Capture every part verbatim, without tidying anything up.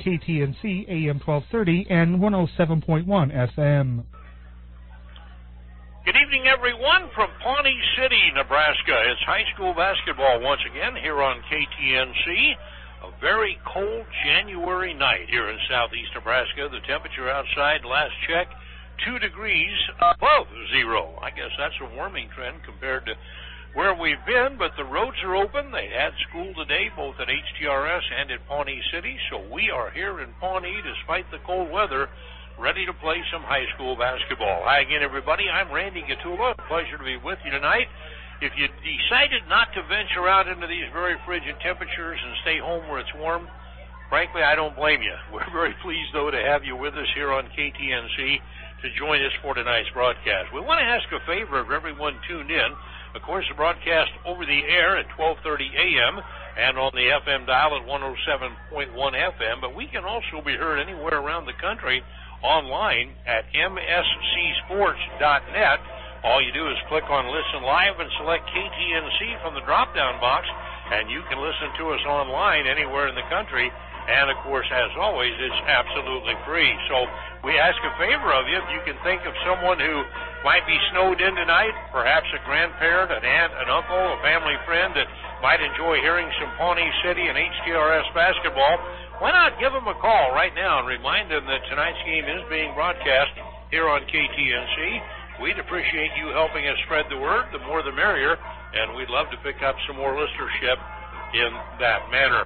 K T N C A M twelve thirty and one oh seven point one F M. Good evening, everyone, from Pawnee City, Nebraska. It's high school basketball once again here on K T N C. A very cold January night here in southeast Nebraska. The temperature outside, last check, two degrees above zero. I guess that's a warming trend compared to where we've been, but the roads are open. They had school today, both at H T R S and at Pawnee City, so we are here in Pawnee, despite the cold weather, ready to play some high school basketball. Hi again, everybody. I'm Randy Gatula. Pleasure to be with you tonight. If you decided not to venture out into these very frigid temperatures and stay home where it's warm, frankly, I don't blame you. We're very pleased, though, to have you with us here on K T N C to join us for tonight's broadcast. We want to ask a favor of everyone tuned in. Of course, the broadcast over the air at twelve thirty a.m. and on the F M dial at one oh seven point one F M, but we can also be heard anywhere around the country online at M S C sports dot net. All you do is click on Listen Live and select K T N C from the drop-down box, and you can listen to us online anywhere in the country. And, of course, as always, it's absolutely free. So we ask a favor of you, if you can think of someone who might be snowed in tonight, perhaps a grandparent, an aunt, an uncle, a family friend that might enjoy hearing some Pawnee City and H T R S basketball, why not give them a call right now and remind them that tonight's game is being broadcast here on K T N C. We'd appreciate you helping us spread the word. The more the merrier, and we'd love to pick up some more listenership in that manner.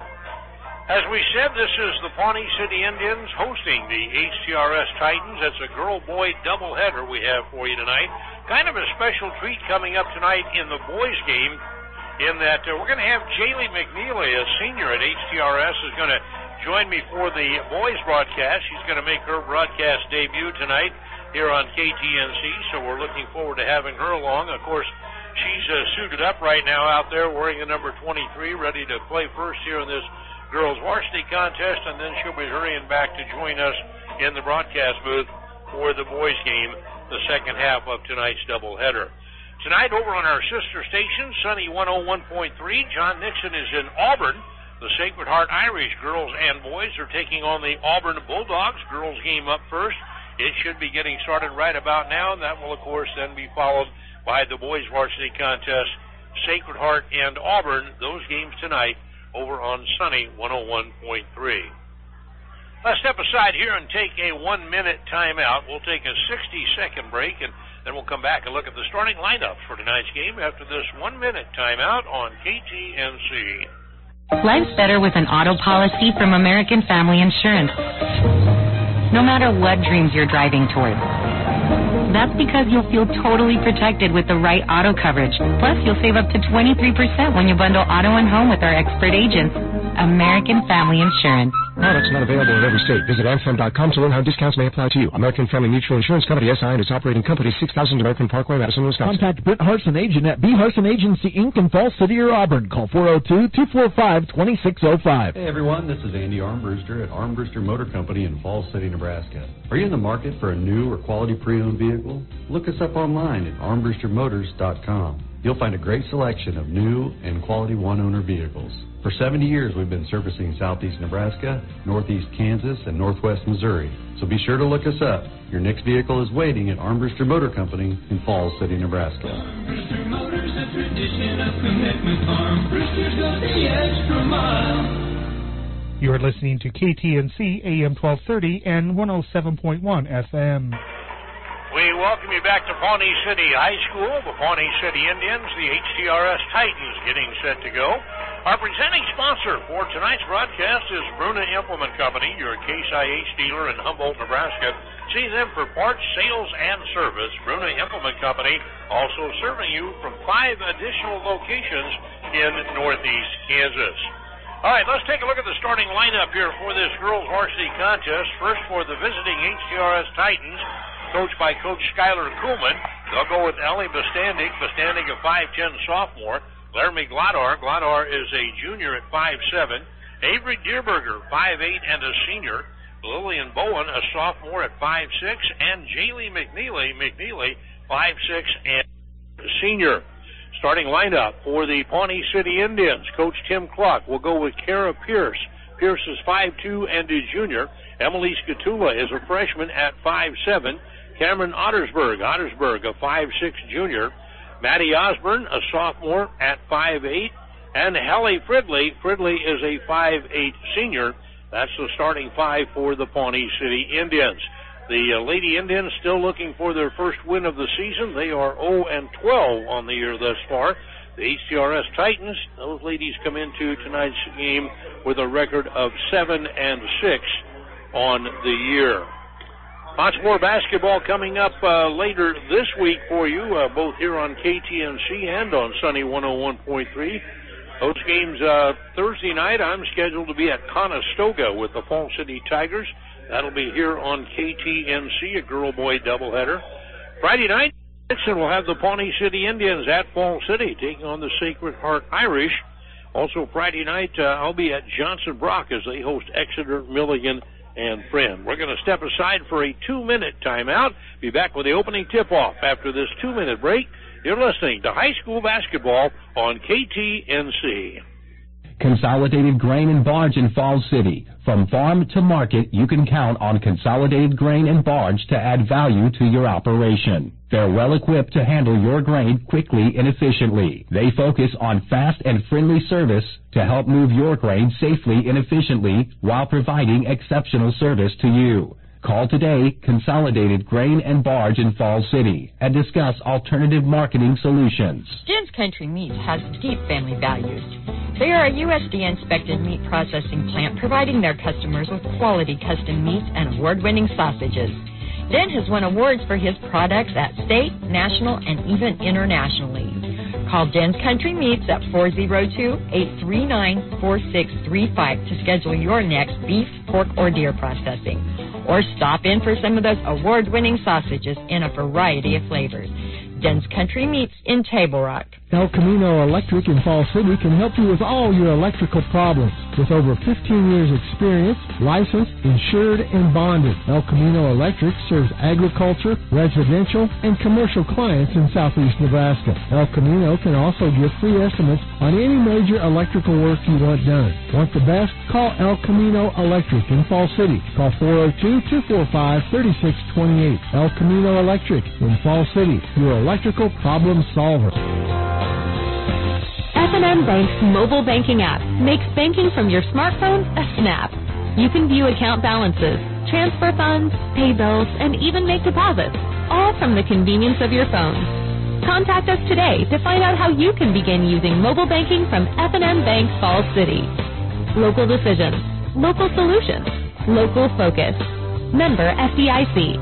As we said, this is the Pawnee City Indians hosting the H T R S Titans. It's a girl-boy doubleheader we have for you tonight. Kind of a special treat coming up tonight in the boys' game in that uh, we're going to have Jaylee McNeely, a senior at H T R S, is going to join me for the boys' broadcast. She's going to make her broadcast debut tonight here on K T N C, so we're looking forward to having her along. Of course, she's uh, suited up right now out there wearing the number twenty-three, ready to play first here in this girls varsity contest, and then she'll be hurrying back to join us in the broadcast booth for the boys game, the second half of tonight's doubleheader. Tonight over on our sister station, Sunny one oh one point three, John Nixon is in Auburn. The Sacred Heart Irish girls and boys are taking on the Auburn Bulldogs. Girls game up first. It should be getting started right about now, and that will, of course, then be followed by the boys varsity contest, Sacred Heart and Auburn. Those games tonight over on Sunny one oh one point three. Let's step aside here and take a one-minute timeout. We'll take a sixty-second break, and then we'll come back and look at the starting lineups for tonight's game after this one-minute timeout on K T N C. Life's better with an auto policy from American Family Insurance. No matter what dreams you're driving towards. That's because you'll feel totally protected with the right auto coverage. Plus, you'll save up to twenty-three percent when you bundle auto and home with our expert agents. American Family Insurance. Products not available in every state. Visit anthem dot com to learn how discounts may apply to you. American Family Mutual Insurance Company, S I and its operating company, six thousand American Parkway, Madison, Wisconsin. Contact Britt Harson, agent at B. Harson Agency, Incorporated in Falls City or Auburn. Call four oh two, two four five, two six oh five. Hey, everyone. This is Andy Armbruster at Armbruster Motor Company in Falls City, Nebraska. Are you in the market for a new or quality pre-owned vehicle? Look us up online at armbruster motors dot com. You'll find a great selection of new and quality one-owner vehicles. For seventy years, we've been servicing southeast Nebraska, northeast Kansas, and northwest Missouri. So be sure to look us up. Your next vehicle is waiting at Armbruster Motor Company in Falls City, Nebraska. Armbruster Motors, a tradition of commitment. Armbruster's got the extra mile. You are listening to K T N C A M twelve thirty and one oh seven point one F M. We welcome you back to Pawnee City High School, the Pawnee City Indians, the H T R S Titans getting set to go. Our presenting sponsor for tonight's broadcast is Bruna Implement Company, your Case I H dealer in Humboldt, Nebraska. See them for parts, sales, and service. Bruna Implement Company also serving you from five additional locations in northeast Kansas. All right, let's take a look at the starting lineup here for this girls varsity contest. First for the visiting H T R S Titans, coached by Coach Skylar Kuhlman. They'll go with Ellie Bostandik, Bostandik a five ten sophomore. Laramie Glodar, Glodar is a junior at five seven. Avery Deerberger, five eight and a senior. Lillian Bowen, a sophomore at five six. And Jaylee McNeely, McNeely, five six and a senior. Starting lineup for the Pawnee City Indians. Coach Tim Clark will go with Kara Pierce, Pierce is five two and a junior. Emily Skatula is a freshman at five seven. Cameron Ottersberg, Ottersberg, a five six junior. Maddie Osborne, a sophomore at five eight. And Hallie Fridley, Fridley is a five eight senior. That's the starting five for the Pawnee City Indians. The uh, Lady Indians still looking for their first win of the season. They are oh and twelve on the year thus far. The H T R S Titans, those ladies come into tonight's game with a record of seven and six on the year. Lots more basketball coming up uh, later this week for you, uh, both here on K T N C and on Sunny one oh one point three. Those games uh, Thursday night, I'm scheduled to be at Conestoga with the Fall City Tigers. That'll be here on K T N C, a girl-boy doubleheader. Friday night, Dixon will have the Pawnee City Indians at Fall City taking on the Sacred Heart Irish. Also Friday night, uh, I'll be at Johnson Brock as they host Exeter, Milligan, and Friend. We're going to step aside for a two-minute timeout. Be back with the opening tip-off after this two-minute break. You're listening to high school basketball on K T N C. Consolidated Grain and Barge in Falls City. From farm to market, you can count on Consolidated Grain and Barge to add value to your operation. They're well equipped to handle your grain quickly and efficiently. They focus on fast and friendly service to help move your grain safely and efficiently while providing exceptional service to you. Call today, Consolidated Grain and Barge in Falls City, and discuss alternative marketing solutions. Jen's Country Meats has deep family values. They are a U S D A-inspected meat processing plant providing their customers with quality custom meats and award-winning sausages. Den has won awards for his products at state, national, and even internationally. Call Den's Country Meats at four oh two, eight three nine, four six three five to schedule your next beef, pork, or deer processing. Or stop in for some of those award-winning sausages in a variety of flavors. Den's Country Meats in Table Rock. El Camino Electric in Falls City can help you with all your electrical problems. With over fifteen years experience, licensed, insured, and bonded, El Camino Electric serves agriculture, residential, and commercial clients in southeast Nebraska. El Camino can also give free estimates on any major electrical work you want done. Want the best? Call El Camino Electric in Falls City. Call four oh two, two four five, three six two eight. El Camino Electric in Falls City, your electrical problem solver. F and M Bank's mobile banking app makes banking from your smartphone a snap. You can view account balances, transfer funds, pay bills, and even make deposits, all from the convenience of your phone. Contact us today to find out how you can begin using mobile banking from F and M Bank Falls City. Local decisions, local solutions, local focus. Member F D I C.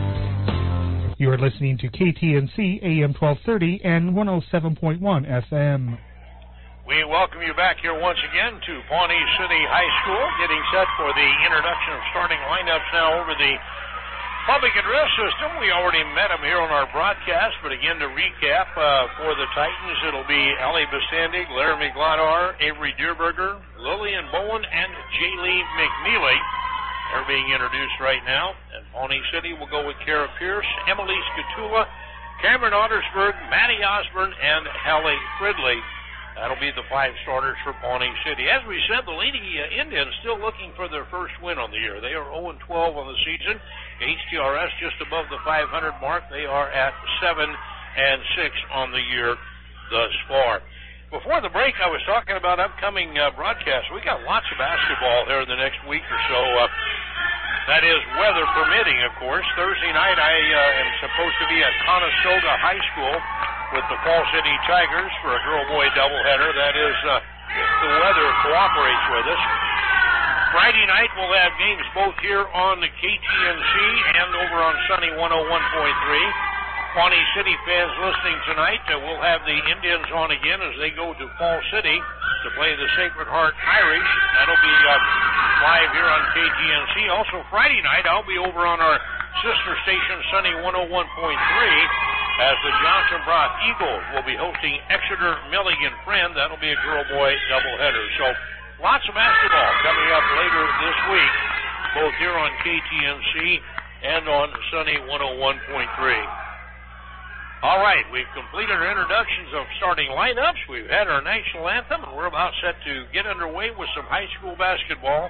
You are listening to K T N C A M twelve thirty and one oh seven point one F M. We welcome you back here once again to Pawnee City High School, getting set for the introduction of starting lineups now over the public address system. We already met them here on our broadcast, but again to recap, uh, for the Titans, it'll be Allie Bastandig, Laramie Glodar, Avery Deerberger, Lillian Bowen, and Jaylee McNeely. They're being introduced right now. And Pawnee City will go with Kara Pierce, Emily Skatula, Cameron Ottersberg, Maddie Osborne, and Hallie Fridley. That'll be the five starters for Pawnee City. As we said, the Lady uh, Indians still looking for their first win on the year. They are oh and twelve on the season. H T R S just above the five hundred mark. They are at seven and six on the year thus far. Before the break, I was talking about upcoming uh, broadcasts. We got lots of basketball there in the next week or so. Uh, that is, weather permitting, of course. Thursday night, I uh, am supposed to be at Conestoga High School with the Fall City Tigers for a girl-boy doubleheader. That is, uh, if the weather cooperates with us. Friday night, we'll have games both here on the K T N C and over on Sunny one oh one point three. Pawnee City fans listening tonight, uh, we'll have the Indians on again as they go to Fall City to play the Sacred Heart Irish. That'll be uh, live here on K T N C. Also, Friday night, I'll be over on our sister station, Sunny one oh one point three, as the Johnson Brock Eagles will be hosting Exeter Milligan Friend. That'll be a girl-boy doubleheader. So, lots of basketball coming up later this week, both here on K T N C and on Sunny one oh one point three. All right, we've completed our introductions of starting lineups. We've had our national anthem, and we're about set to get underway with some high school basketball.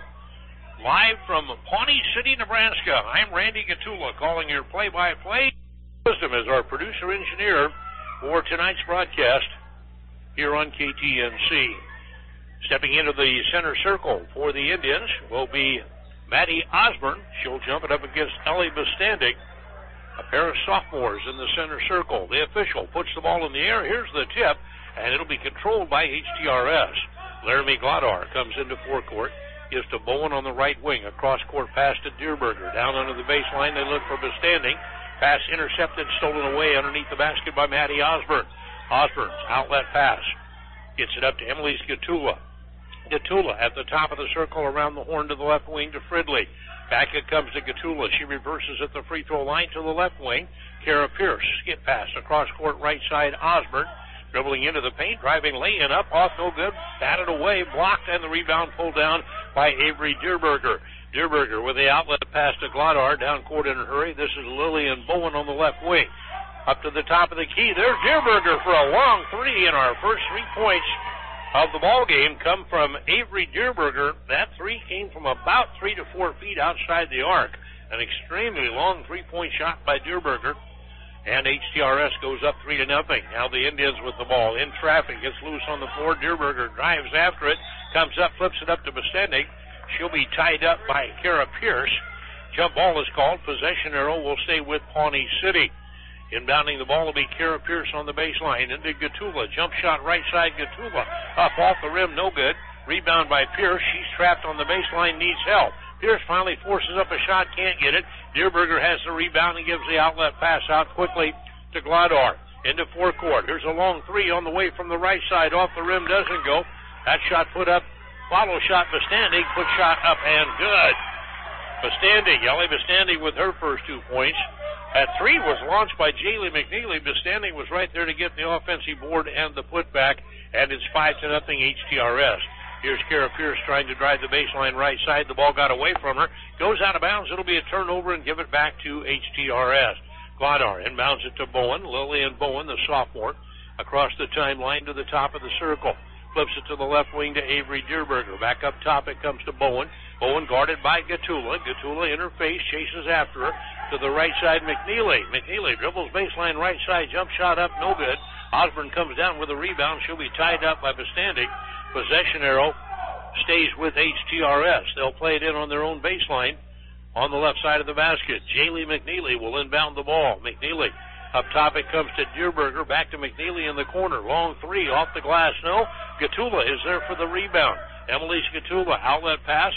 Live from Pawnee City, Nebraska, I'm Randy Gatula calling your play-by-play. Wisdom is our producer-engineer for tonight's broadcast here on K T N C. Stepping into the center circle for the Indians will be Maddie Osborne. She'll jump it up against Ellie Bostandig, a pair of sophomores in the center circle. The official puts the ball in the air. Here's the tip, and it'll be controlled by H T R S. Laramie Glodar comes into forecourt. Gives to Bowen on the right wing. A cross-court pass to Deerberger. Down under the baseline, they look for Bostandig. Pass intercepted, stolen away underneath the basket by Maddie Osborne. Osborne's outlet pass. Gets it up to Emily Gatula. Gatula at the top of the circle around the horn to the left wing to Fridley. Back it comes to Gatula. She reverses at the free throw line to the left wing. Kara Pierce, skip pass across court right side. Osborne dribbling into the paint, driving, laying up, off no good, batted away, blocked, and the rebound pulled down by Avery Deerberger. Deerberger with the outlet pass to Glodar, down court in a hurry. This is Lillian Bowen on the left wing. Up to the top of the key. There's Deerberger for a long three, and our first three points of the ball game come from Avery Deerberger. That three came from about three to four feet outside the arc. An extremely long three-point shot by Deerberger. And H T R S goes up three to nothing. Now the Indians with the ball in traffic. Gets loose on the floor. Deerberger drives after it. Comes up, flips it up to Bostandig. She'll be tied up by Kara Pierce. Jump ball is called. Possession arrow will stay with Pawnee City. Inbounding the ball will be Kara Pierce on the baseline. Into Gatula. Jump shot right side Gatula. Up off the rim, no good. Rebound by Pierce. She's trapped on the baseline, needs help. Pierce finally forces up a shot, can't get it. Deerberger has the rebound and gives the outlet pass out quickly to Glodar. Into forecourt. Here's a long three on the way from the right side. Off the rim, doesn't go. That shot put up. Follow shot, Bostandig. Put shot up and good. Bostandig, Ellie Bostandig with her first two points. That three was launched by Jaylee McNeely. Bostandig was right there to get the offensive board and the putback, and it's five to nothing H T R S. Here's Kara Pierce trying to drive the baseline right side. The ball got away from her. Goes out of bounds. It'll be a turnover and give it back to H T R S. Glodar inbounds it to Bowen. Lillian Bowen, the sophomore, across the timeline to the top of the circle. Flips it to the left wing to Avery Deerberger. Back up top it comes to Bowen. Bowen guarded by Gatula. Gatula in her face, chases after her. To the right side, McNeely. McNeely dribbles baseline right side. Jump shot up, no good. Osborne comes down with a rebound. She'll be tied up by Bostandig. Possession arrow stays with H T R S. They'll play it in on their own baseline on the left side of the basket. Jaylee McNeely will inbound the ball. McNeely up top it comes to Deerberger. Back to McNeely in the corner. Long three off the glass. No. Gatula is there for the rebound. Emily Gatula, outlet pass.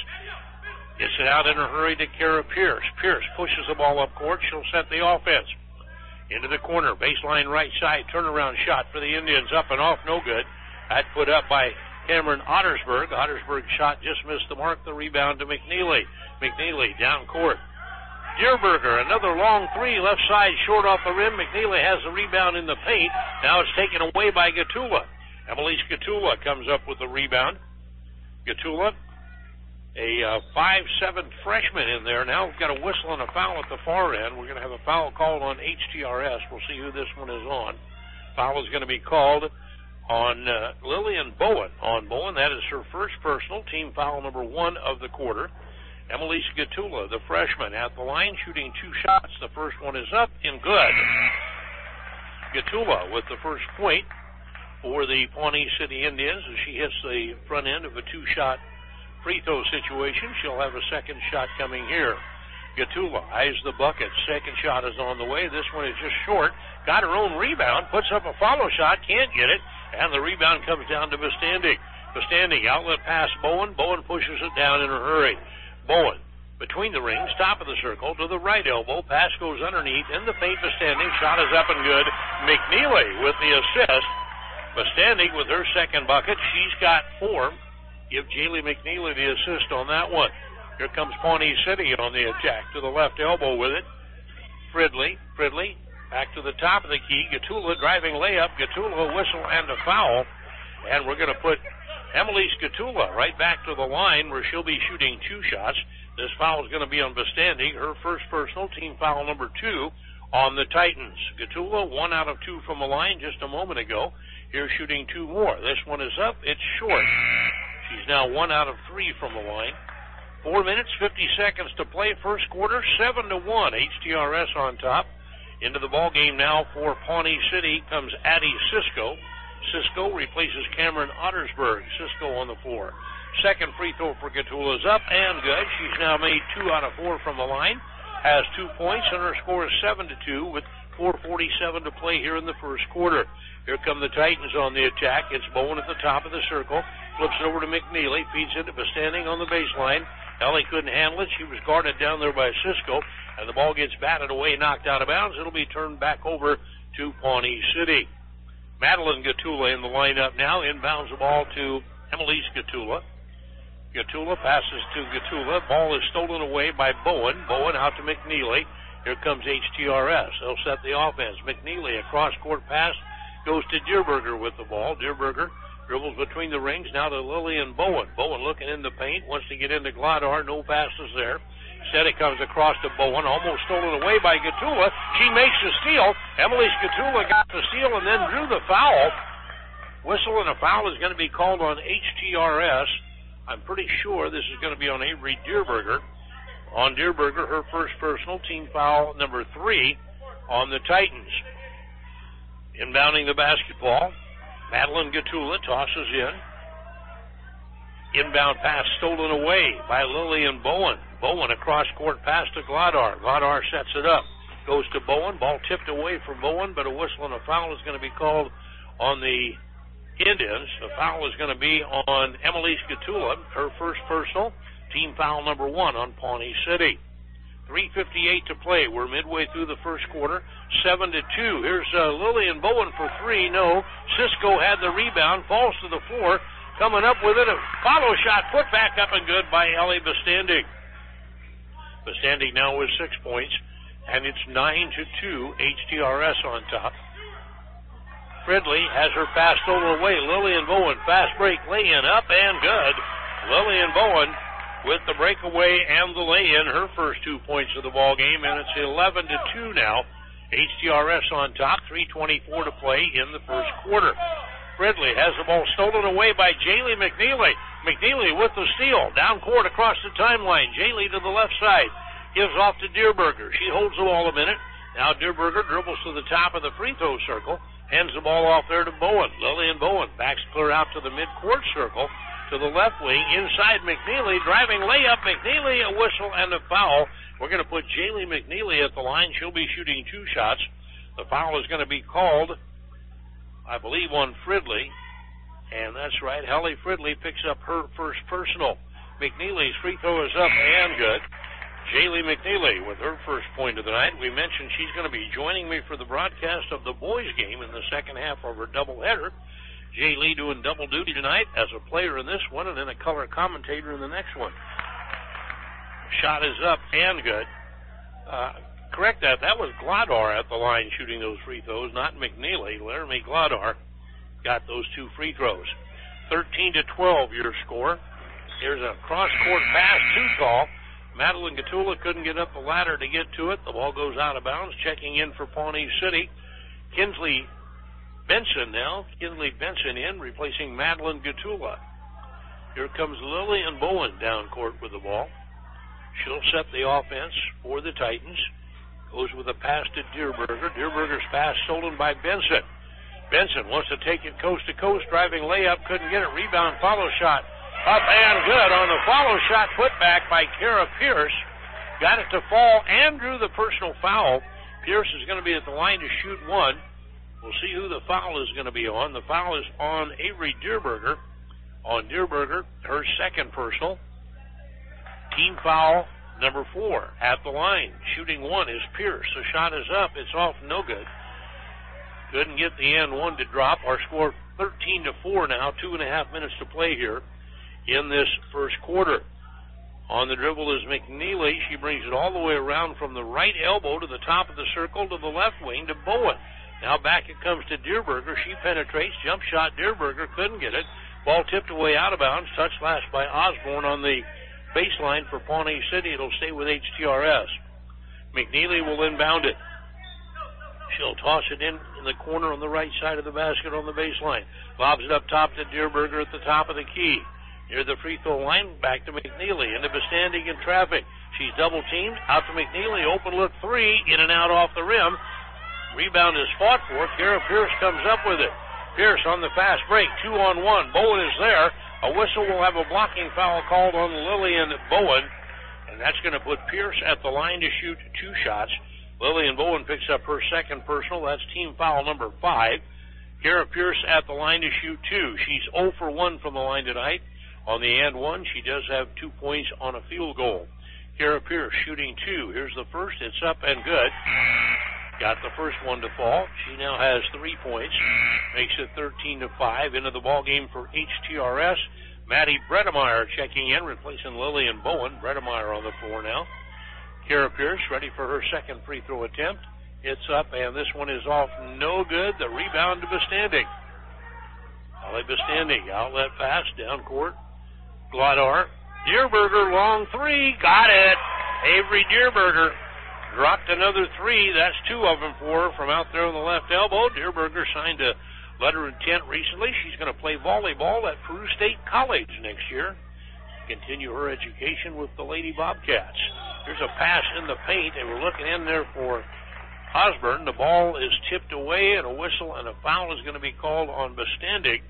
Gets it out in a hurry to Kara Pierce. Pierce pushes the ball up court. She'll set the offense. Into the corner. Baseline right side. Turnaround shot for the Indians. Up and off. No good. That put up by Cameron Ottersberg. Ottersberg's shot just missed the mark. The rebound to McNeely. McNeely down court. Deerberger, another long three, left side, short off the rim. McNeely has the rebound in the paint. Now it's taken away by Gatula. Emily Gatula comes up with the rebound. Gatula, a uh, five seven freshman in there. Now we've got a whistle and a foul at the far end. We're going to have a foul called on H T R S. We'll see who this one is on. Foul is going to be called on uh, Lillian Bowen. On Bowen, that is her first personal, team foul number one of the quarter. Emily Gatula, the freshman, at the line, shooting two shots. The first one is up and good. Gatula with the first point for the Pawnee City Indians as she hits the front end of a two-shot free throw situation. She'll have a second shot coming here. Gatula eyes the bucket. Second shot is on the way. This one is just short. Got her own rebound. Puts up a follow shot. Can't get it. And the rebound comes down to Bostandig. Bostandig, outlet pass Bowen. Bowen pushes it down in a hurry. Bowen, between the rings, top of the circle, to the right elbow. Pass goes underneath. In the paint, Bostandig. Shot is up and good. McNeely with the assist. Bostandig with her second bucket. She's got four. Give Jaylee McNeely the assist on that one. Here comes Pawnee City on the attack. To the left elbow with it. Fridley. Fridley back to the top of the key. Gatula driving layup. Gatula whistle and a foul. And we're going to put Emily Gatula right back to the line where she'll be shooting two shots. This foul is going to be on Bostandig. Her first personal, team foul number two on the Titans. Gatula, one out of two from the line just a moment ago. Here shooting two more. This one is up. It's short. She's now one out of three from the line. Four minutes, fifty seconds to play. First quarter, seven to one. H T R S on top. Into the ball game now for Pawnee City comes Addie Cisco. Cisco replaces Cameron Ottersburg. Cisco on the floor. Second free throw for Gatula is up and good. She's now made two out of four from the line. Has two points, and her score is seven to two with four forty-seven to play here in the first quarter. Here come the Titans on the attack. It's Bowen at the top of the circle. Flips it over to McNeely. Feeds it to standing on the baseline. Ellie couldn't handle it. She was guarded down there by Cisco, and the ball gets batted away, knocked out of bounds. It'll be turned back over to Pawnee City. Madeline Gatula in the lineup now. Inbounds the ball to Emelise Gatula. Gatula passes to Gatula. Ball is stolen away by Bowen. Bowen out to McNeely. Here comes H T R S. They'll set the offense. McNeely, a cross-court pass, goes to Dierberger with the ball. Dierberger dribbles between the rings, now to Lillian Bowen. Bowen looking in the paint, wants to get into Gladar. No passes there. Instead it comes across to Bowen, almost stolen away by Gatula. She makes the steal. Emelise Gatula got the steal and then drew the foul. Whistle and a foul is going to be called on H T R S. I'm pretty sure this is going to be on Avery Dierberger. On Dierberger, her first personal, team foul number three on the Titans. Inbounding the basketball, Madeline Gatula tosses in. Inbound pass stolen away by Lillian Bowen. Bowen, a cross-court pass to Gladar. Gladar sets it up. Goes to Bowen. Ball tipped away from Bowen, but a whistle and a foul is going to be called on the Indians. The foul is going to be on Emelise Gatula, her first personal. Team foul number one on Pawnee City. three fifty-eight to play. We're midway through the first quarter. seven to two. Here's uh, Lillian Bowen for three. No. Cisco had the rebound. Falls to the floor. Coming up with it. A follow shot put back up and good by Ellie Bestandig. Bestandig now with six points. And it's nine to two. H T R S on top. Fridley has her pass stolen away. Lillian Bowen, fast break, lay-in up and good. Lillian Bowen with the breakaway and the lay-in, her first two points of the ball game, and it's eleven to two now. H T R S on top, three twenty-four to play in the first quarter. Fridley has the ball stolen away by Jaylee McNeely. McNeely with the steal, down court across the timeline. Jaylee to the left side, gives off to Dierberger. She holds the ball a minute. Now Dierberger dribbles to the top of the free throw circle, hands the ball off there to Bowen. Lillian Bowen backs clear out to the mid-court circle, to the left wing, inside McNeely, driving layup. McNeely, a whistle and a foul. We're going to put Jaylee McNeely at the line. She'll be shooting two shots. The foul is going to be called, I believe, on Fridley. And that's right, Hallie Fridley picks up her first personal. McNeely's free throw is up and good. Jaylee McNeely with her first point of the night. We mentioned she's going to be joining me for the broadcast of the boys' game in the second half of her doubleheader. Jaylee doing double duty tonight as a player in this one and then a color commentator in the next one. Shot is up and good. Uh, correct that. That was Gladar at the line shooting those free throws, not McNeely. Laramie Gladar got those two free throws. thirteen to twelve your score. Here's a cross-court pass, too tall. Madeline Gatula couldn't get up the ladder to get to it. The ball goes out of bounds. Checking in for Pawnee City, Kinsley Benson now. Kinsley Benson in, replacing Madeline Gatula. Here comes Lillian Bowen down court with the ball. She'll set the offense for the Titans. Goes with a pass to Dierberger. Dierberger's pass stolen by Benson. Benson wants to take it coast to coast. Driving layup, couldn't get it. Rebound, follow shot. Up and good on the follow shot, put back by Kara Pierce. Got it to fall and drew the personal foul. Pierce is going to be at the line to shoot one. We'll see who the foul is going to be on. The foul is on Avery Dierberger. On Dierberger, her second personal. Team foul number four at the line. Shooting one is Pierce. The shot is up. It's off, no good. Couldn't get the and one to drop. Our score thirteen to four now. Two and a half minutes to play here in this first quarter. On the dribble is McNeely. She brings it all the way around from the right elbow to the top of the circle to the left wing to Bowen. Now back it comes to Dierberger. She penetrates. Jump shot. Dierberger couldn't get it. Ball tipped away out of bounds. Touch last by Osborne on the baseline for Pawnee City. It'll stay with H T R S. McNeely will inbound it. She'll toss it in in the corner on the right side of the basket on the baseline. Lobs it up top to Deerberger at the top of the key. Near the free throw line, back to McNeely. Into Bestandig in traffic. She's double teamed. Out to McNeely. Open look three. In and out off the rim. Rebound is fought for. Kara Pierce comes up with it. Pierce on the fast break. Two on one. Bowen is there. A whistle will have a blocking foul called on Lillian Bowen. And that's going to put Pierce at the line to shoot two shots. Lillian Bowen picks up her second personal. That's team foul number five. Kara Pierce at the line to shoot two. She's zero for one from the line tonight. On the and one, she does have two points on a field goal. Kara Pierce shooting two. Here's the first. It's up and good. Got the first one to fall. She now has three points. Makes it thirteen to five. Into the ball game for H T R S. Maddie Bredemeyer checking in, replacing Lillian Bowen. Bredemeyer on the floor now. Kara Pierce ready for her second free throw attempt. It's up, and this one is off. No good. The rebound to Bestandig. Holly Bestandig, outlet pass, down court. Glodar. Deerberger, long three. Got it. Avery Deerberger dropped another three. That's two of them for her from out there on the left elbow. Deerberger signed a letter of intent recently. She's going to play volleyball at Peru State College next year. Continue her education with the Lady Bobcats. There's a pass in the paint. They were looking in there for Osborne. The ball is tipped away, and a whistle and a foul is going to be called on Bestandig,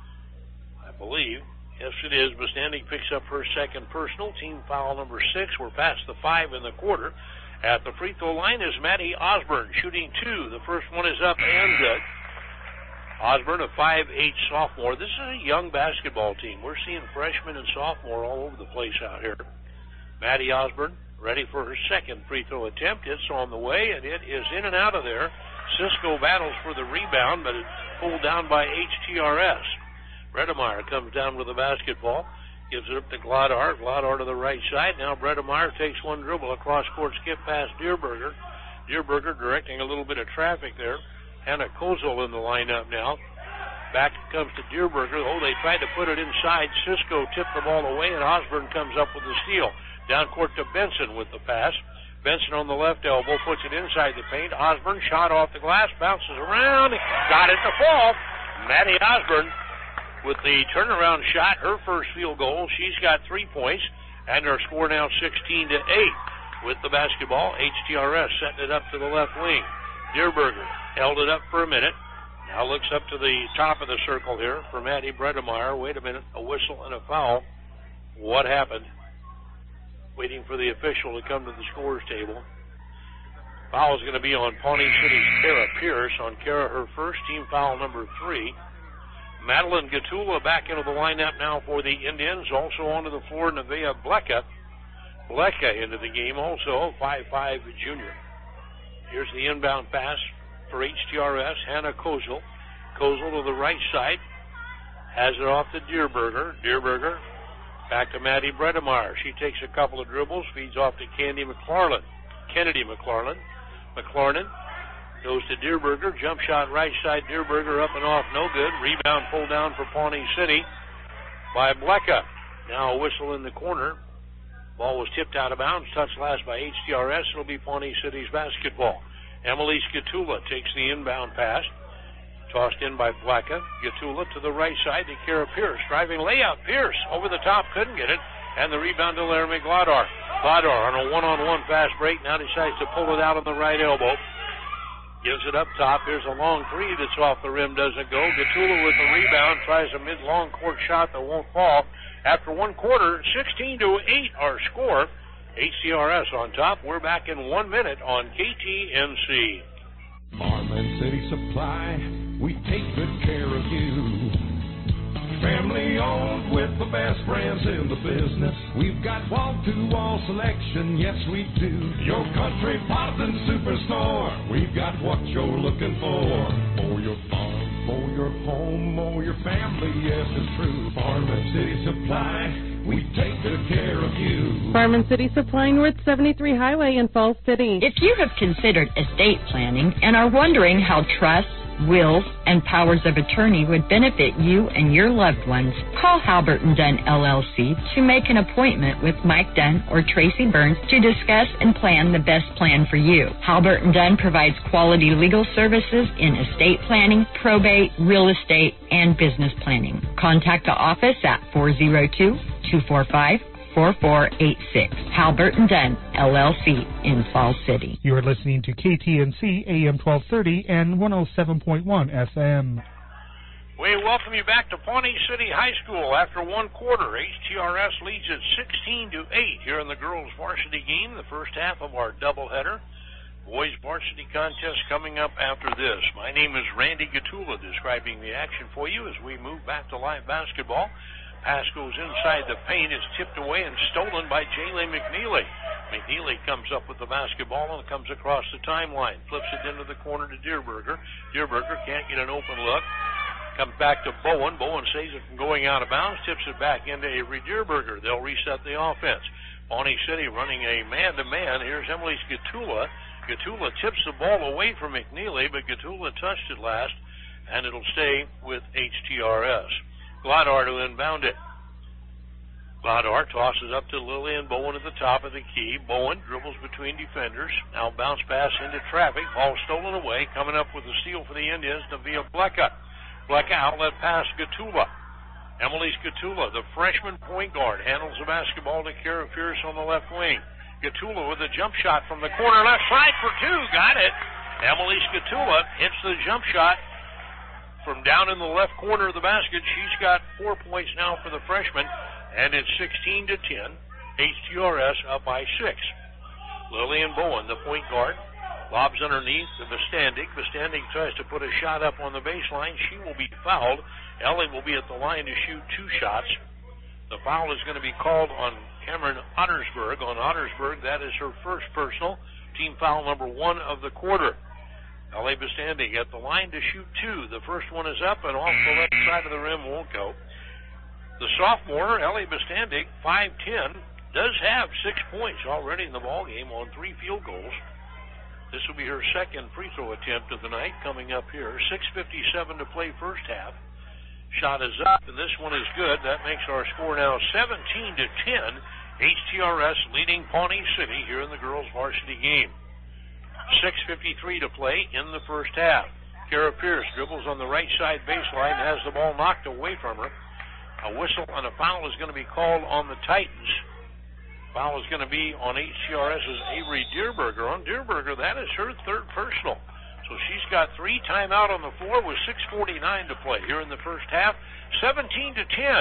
I believe. Yes, it is. Bestandig picks up her second personal. Team foul number six. We're past the five in the quarter. At the free throw line is Maddie Osborne shooting two. The first one is up and good. Osborne, a five eight sophomore. This is a young basketball team. We're seeing freshmen and sophomore all over the place out here. Maddie Osborne ready for her second free throw attempt. It's on the way, and it is in and out of there. Cisco battles for the rebound, but it's pulled down by H T R S. Bredemeyer comes down with the basketball, gives it up to Glodar. Glodar to the right side. Now Bredemeyer takes one dribble across court, skip past Deerberger. Deerberger directing a little bit of traffic there. Hannah Kozel in the lineup now. Back comes to Deerberger. Oh, they tried to put it inside. Cisco tipped the ball away, and Osborne comes up with the steal. Down court to Benson with the pass. Benson on the left elbow puts it inside the paint. Osborne shot off the glass, bounces around, got it to fall. Maddie Osborne with the turnaround shot, her first field goal. She's got three points, and her score now sixteen to eight. With the basketball, H T R S setting it up to the left wing. Deerberger held it up for a minute. Now looks up to the top of the circle here for Maddie Bredemeyer. Wait a minute, a whistle and a foul. What happened? Waiting for the official to come to the scores table. Foul is going to be on Pawnee City's Kara Pierce. On Kara, her first, team foul number three. Madeline Gatula back into the lineup now for the Indians. Also onto the floor, Nevaeh Blecka. Blecka into the game also, five five junior. Here's the inbound pass for H T R S, Hannah Kozel. Kozel to the right side. Has it off to Deerberger. Deerberger back to Maddie Bredemeyer. She takes a couple of dribbles, feeds off to Candy McLarlin. Kennedy McLarlin. McLarlin goes to Deerberger. Jump shot right side. Deerberger up and off. No good. Rebound pulled down for Pawnee City by Blecka. Now a whistle in the corner. Ball was tipped out of bounds. Touched last by H T R S. It'll be Pawnee City's basketball. Emily Skatula takes the inbound pass. Tossed in by Blecka. Gatula to the right side to Kara Pierce. Driving layout. Pierce over the top. Couldn't get it. And the rebound to Laramie Glodar. Glodar on a one-on-one fast break. Now decides to pull it out on the right elbow. Gives it up top. Here's a long three that's off the rim. Doesn't go. Gatula with the rebound. Tries a mid-long court shot that won't fall. After one quarter, sixteen to eight our score. H C R S on top. We're back in one minute on K T N C. Farmland City Supply, we take good care of you. Family owned with the best brands in the business. We've got wall-to-wall selection, yes we do. Your country Potvin Superstore, we've got what you're looking for. For your farm, for your home, or your family, yes it's true. Farmland City Supply, we take good care of you. Farm and City Supply, North seventy-three Highway in Falls City. If you have considered estate planning and are wondering how trusts, wills, and powers of attorney would benefit you and your loved ones, call Halbert and Dunn L L C to make an appointment with Mike Dunn or Tracy Burns to discuss and plan the best plan for you. Halbert and Dunn provides quality legal services in estate planning, probate, real estate, and business planning. Contact the office at four oh two, two four five, four four eight six. Halbert and Dunn, L L C in Falls City. You are listening to K T N C A M twelve thirty and one oh seven point one F M. We welcome you back to Pawnee City High School. After one quarter, H T R S leads at sixteen to eight here in the girls' varsity game, the first half of our doubleheader. Boys varsity contest coming up after this. My name is Randy Gatula, describing the action for you as we move back to live basketball. Pass goes inside the paint, is tipped away and stolen by Jaylee McNeely. McNeely comes up with the basketball and comes across the timeline, flips it into the corner to Deerberger. Deerberger can't get an open look. Comes back to Bowen. Bowen saves it from going out of bounds, tips it back into Avery Deerberger. They'll reset the offense. Pawnee City running a man-to-man. Here's Emily Skatula. Gatula tips the ball away from McNeely, but Gatula touched it last, and it'll stay with H T R S. Glodar to inbound it. Glodar tosses up to Lillian Bowen at the top of the key. Bowen dribbles between defenders. Now bounce pass into traffic. Ball stolen away. Coming up with a steal for the Indians to via Blecka. Blecka outlet pass Gatula. Emily Gatula, the freshman point guard, handles the basketball to Kara Pierce on the left wing. Gatula with a jump shot from the corner left side for two. Got it. Emily Gatula hits the jump shot from down in the left corner of the basket. She's got four points now for the freshman, and it's sixteen to ten. H T R S up by six. Lillian Bowen, the point guard, lobs underneath to Vistandik. Vistandik tries to put a shot up on the baseline. She will be fouled. Ellie will be at the line to shoot two shots. The foul is going to be called on Cameron Ottersberg. On Ottersberg, that is her first personal. Team foul number one of the quarter. Ellie Vistandik at the line to shoot two. The first one is up and off the left side of the rim, won't go. The sophomore, Ellie Vistandik, five ten, does have six points already in the ballgame on three field goals. This will be her second free throw attempt of the night coming up here. six fifty-seven to play first half. Shot is up, and this one is good. That makes our score now seventeen to ten. H T R S leading Pawnee City here in the girls' varsity game. six fifty-three to play in the first half. Kara Pierce dribbles on the right side baseline, has the ball knocked away from her. A whistle and a foul is going to be called on the Titans. Foul is going to be on H T R S's Avery Deerberger. On Deerberger, that is her third personal. So she's got three. Timeout on the floor with six forty-nine to play here in the first half. seventeen to ten.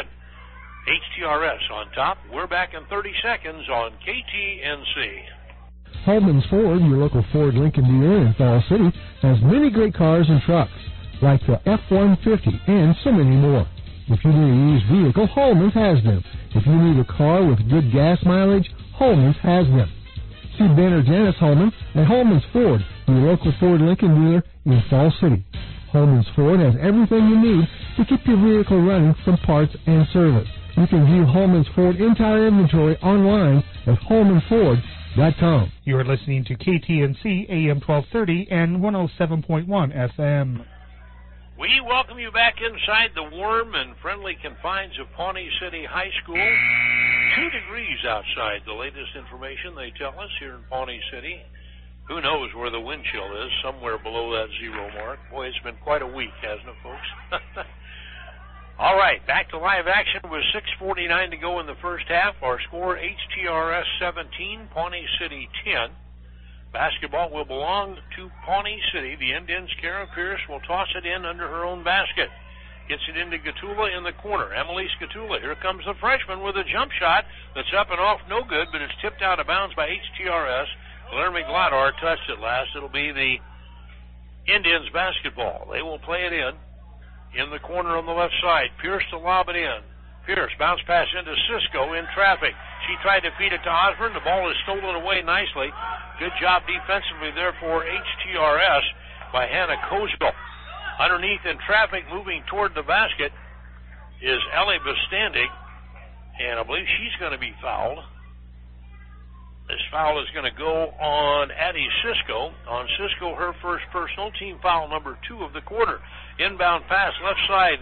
H T R S on top. We're back in thirty seconds on K T N C. Holman's Ford, your local Ford Lincoln dealer in Falls City, has many great cars and trucks, like the F one fifty and so many more. If you need a used vehicle, Holman's has them. If you need a car with good gas mileage, Holman's has them. See Ben or Janice Holman at Holman's Ford, your local Ford Lincoln dealer in Falls City. Holman's Ford has everything you need to keep your vehicle running from parts and service. You can view Holman's Ford entire inventory online at holman ford dot com. You are listening to K T N C A M twelve thirty and one oh seven point one F M. We welcome you back inside the warm and friendly confines of Pawnee City High School. Two degrees outside, the latest information they tell us here in Pawnee City. Who knows where the wind chill is, somewhere below that zero mark. Boy, it's been quite a week, hasn't it, folks? All right, back to live action with six forty-nine to go in the first half. Our score, H T R S seventeen, Pawnee City ten. Basketball will belong to Pawnee City. The Indians, Kara Pierce, will toss it in under her own basket. Gets it into Gatula in the corner. Emily Gatula. Here comes the freshman with a jump shot that's up and off, no good, but it's tipped out of bounds by H T R S. Laramie Glodar touched it last. It'll be the Indians basketball. They will play it in. In the corner on the left side. Pierce to lob it in. Pierce, bounce pass into Cisco in traffic. She tried to feed it to Osborne. The ball is stolen away nicely. Good job defensively there for H T R S by Hannah Kozel. Underneath in traffic, moving toward the basket, is Ellie Vistandik, and I believe she's going to be fouled. This foul is going to go on Addie Cisco. On Cisco, her first personal, team foul number two of the quarter. Inbound pass, left side.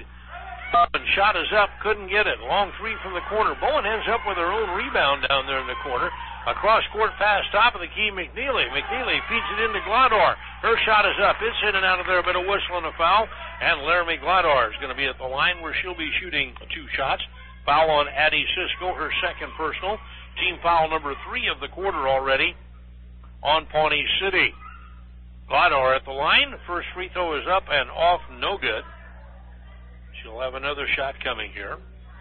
Shot is up, couldn't get it. Long three from the corner. Bowen ends up with her own rebound down there in the corner. Across court pass, top of the key, McNeely. McNeely feeds it into Glodar. Her shot is up. It's in and out of there, a bit of whistle and a foul. And Laramie Glodar is going to be at the line where she'll be shooting two shots. Foul on Addie Cisco, her second personal. Team foul number three of the quarter already on Pawnee City. Glodar at the line. First free throw is up and off, no good. She'll have another shot coming here.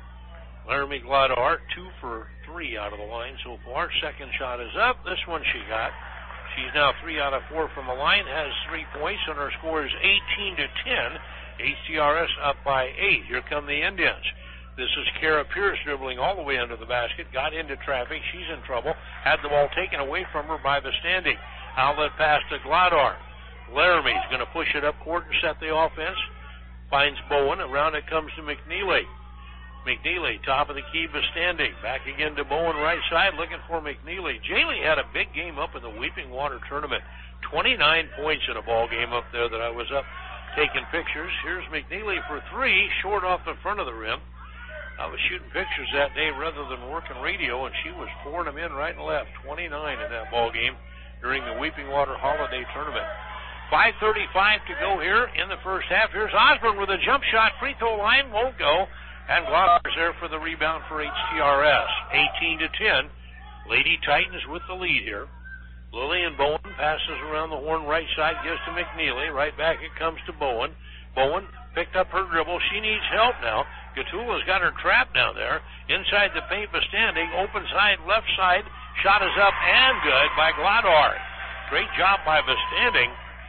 Laramie Glodar, two for three out of the line so far. Second shot is up. This one she got. She's now three out of four from the line, has three points, and her score is eighteen to ten. H T R S up by eight. Here come the Indians. This is Kara Pierce dribbling all the way under the basket, got into traffic, she's in trouble, had the ball taken away from her by Bastandi. Outlet pass to Glodar. Laramie's going to push it up court and set the offense. Finds Bowen, around it comes to McNeely. McNeely, top of the key, Bastandi. Back again to Bowen, right side, looking for McNeely. Jaylee had a big game up in the Weeping Water Tournament. twenty-nine points in a ball game up there that I was up taking pictures. Here's McNeely for three, short off the front of the rim. I was shooting pictures that day rather than working radio, and she was pouring them in right and left. twenty-nine in that ball game during the Weeping Water Holiday Tournament. five thirty-five to go here in the first half. Here's Osborne with a jump shot. Free throw line won't go. And Glover's there for the rebound for H T R S. eighteen to ten. Lady Titans with the lead here. Lillian Bowen passes around the horn right side, gives to McNeely. Right back it comes to Bowen. Bowen picked up her dribble. She needs help now. Gatula's got her trapped down there. Inside the paint, Bastandi. Open side, left side. Shot is up and good by Glodar. Great job by Bastandi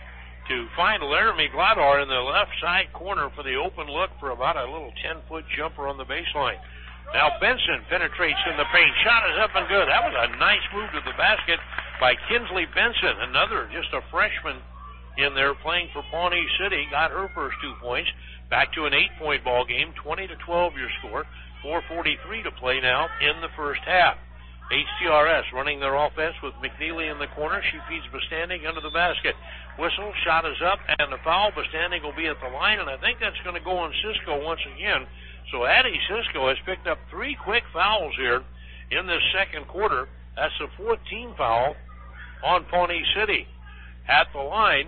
to find Laramie Glodar in the left side corner for the open look for about a little ten-foot jumper on the baseline. Now Benson penetrates in the paint. Shot is up and good. That was a nice move to the basket by Kinsley Benson. Another, just a freshman in there playing for Pawnee City. Got her first two points. Back to an eight-point ball game, twenty to twelve your score. four forty-three to play now in the first half. H T R S running their offense with McNeely in the corner. She feeds Bastandi under the basket. Whistle, shot is up, and the foul. Bastandi will be at the line, and I think that's going to go on Cisco once again. So Addie Cisco has picked up three quick fouls here in this second quarter. That's the fourth team foul on Pawnee City. At the line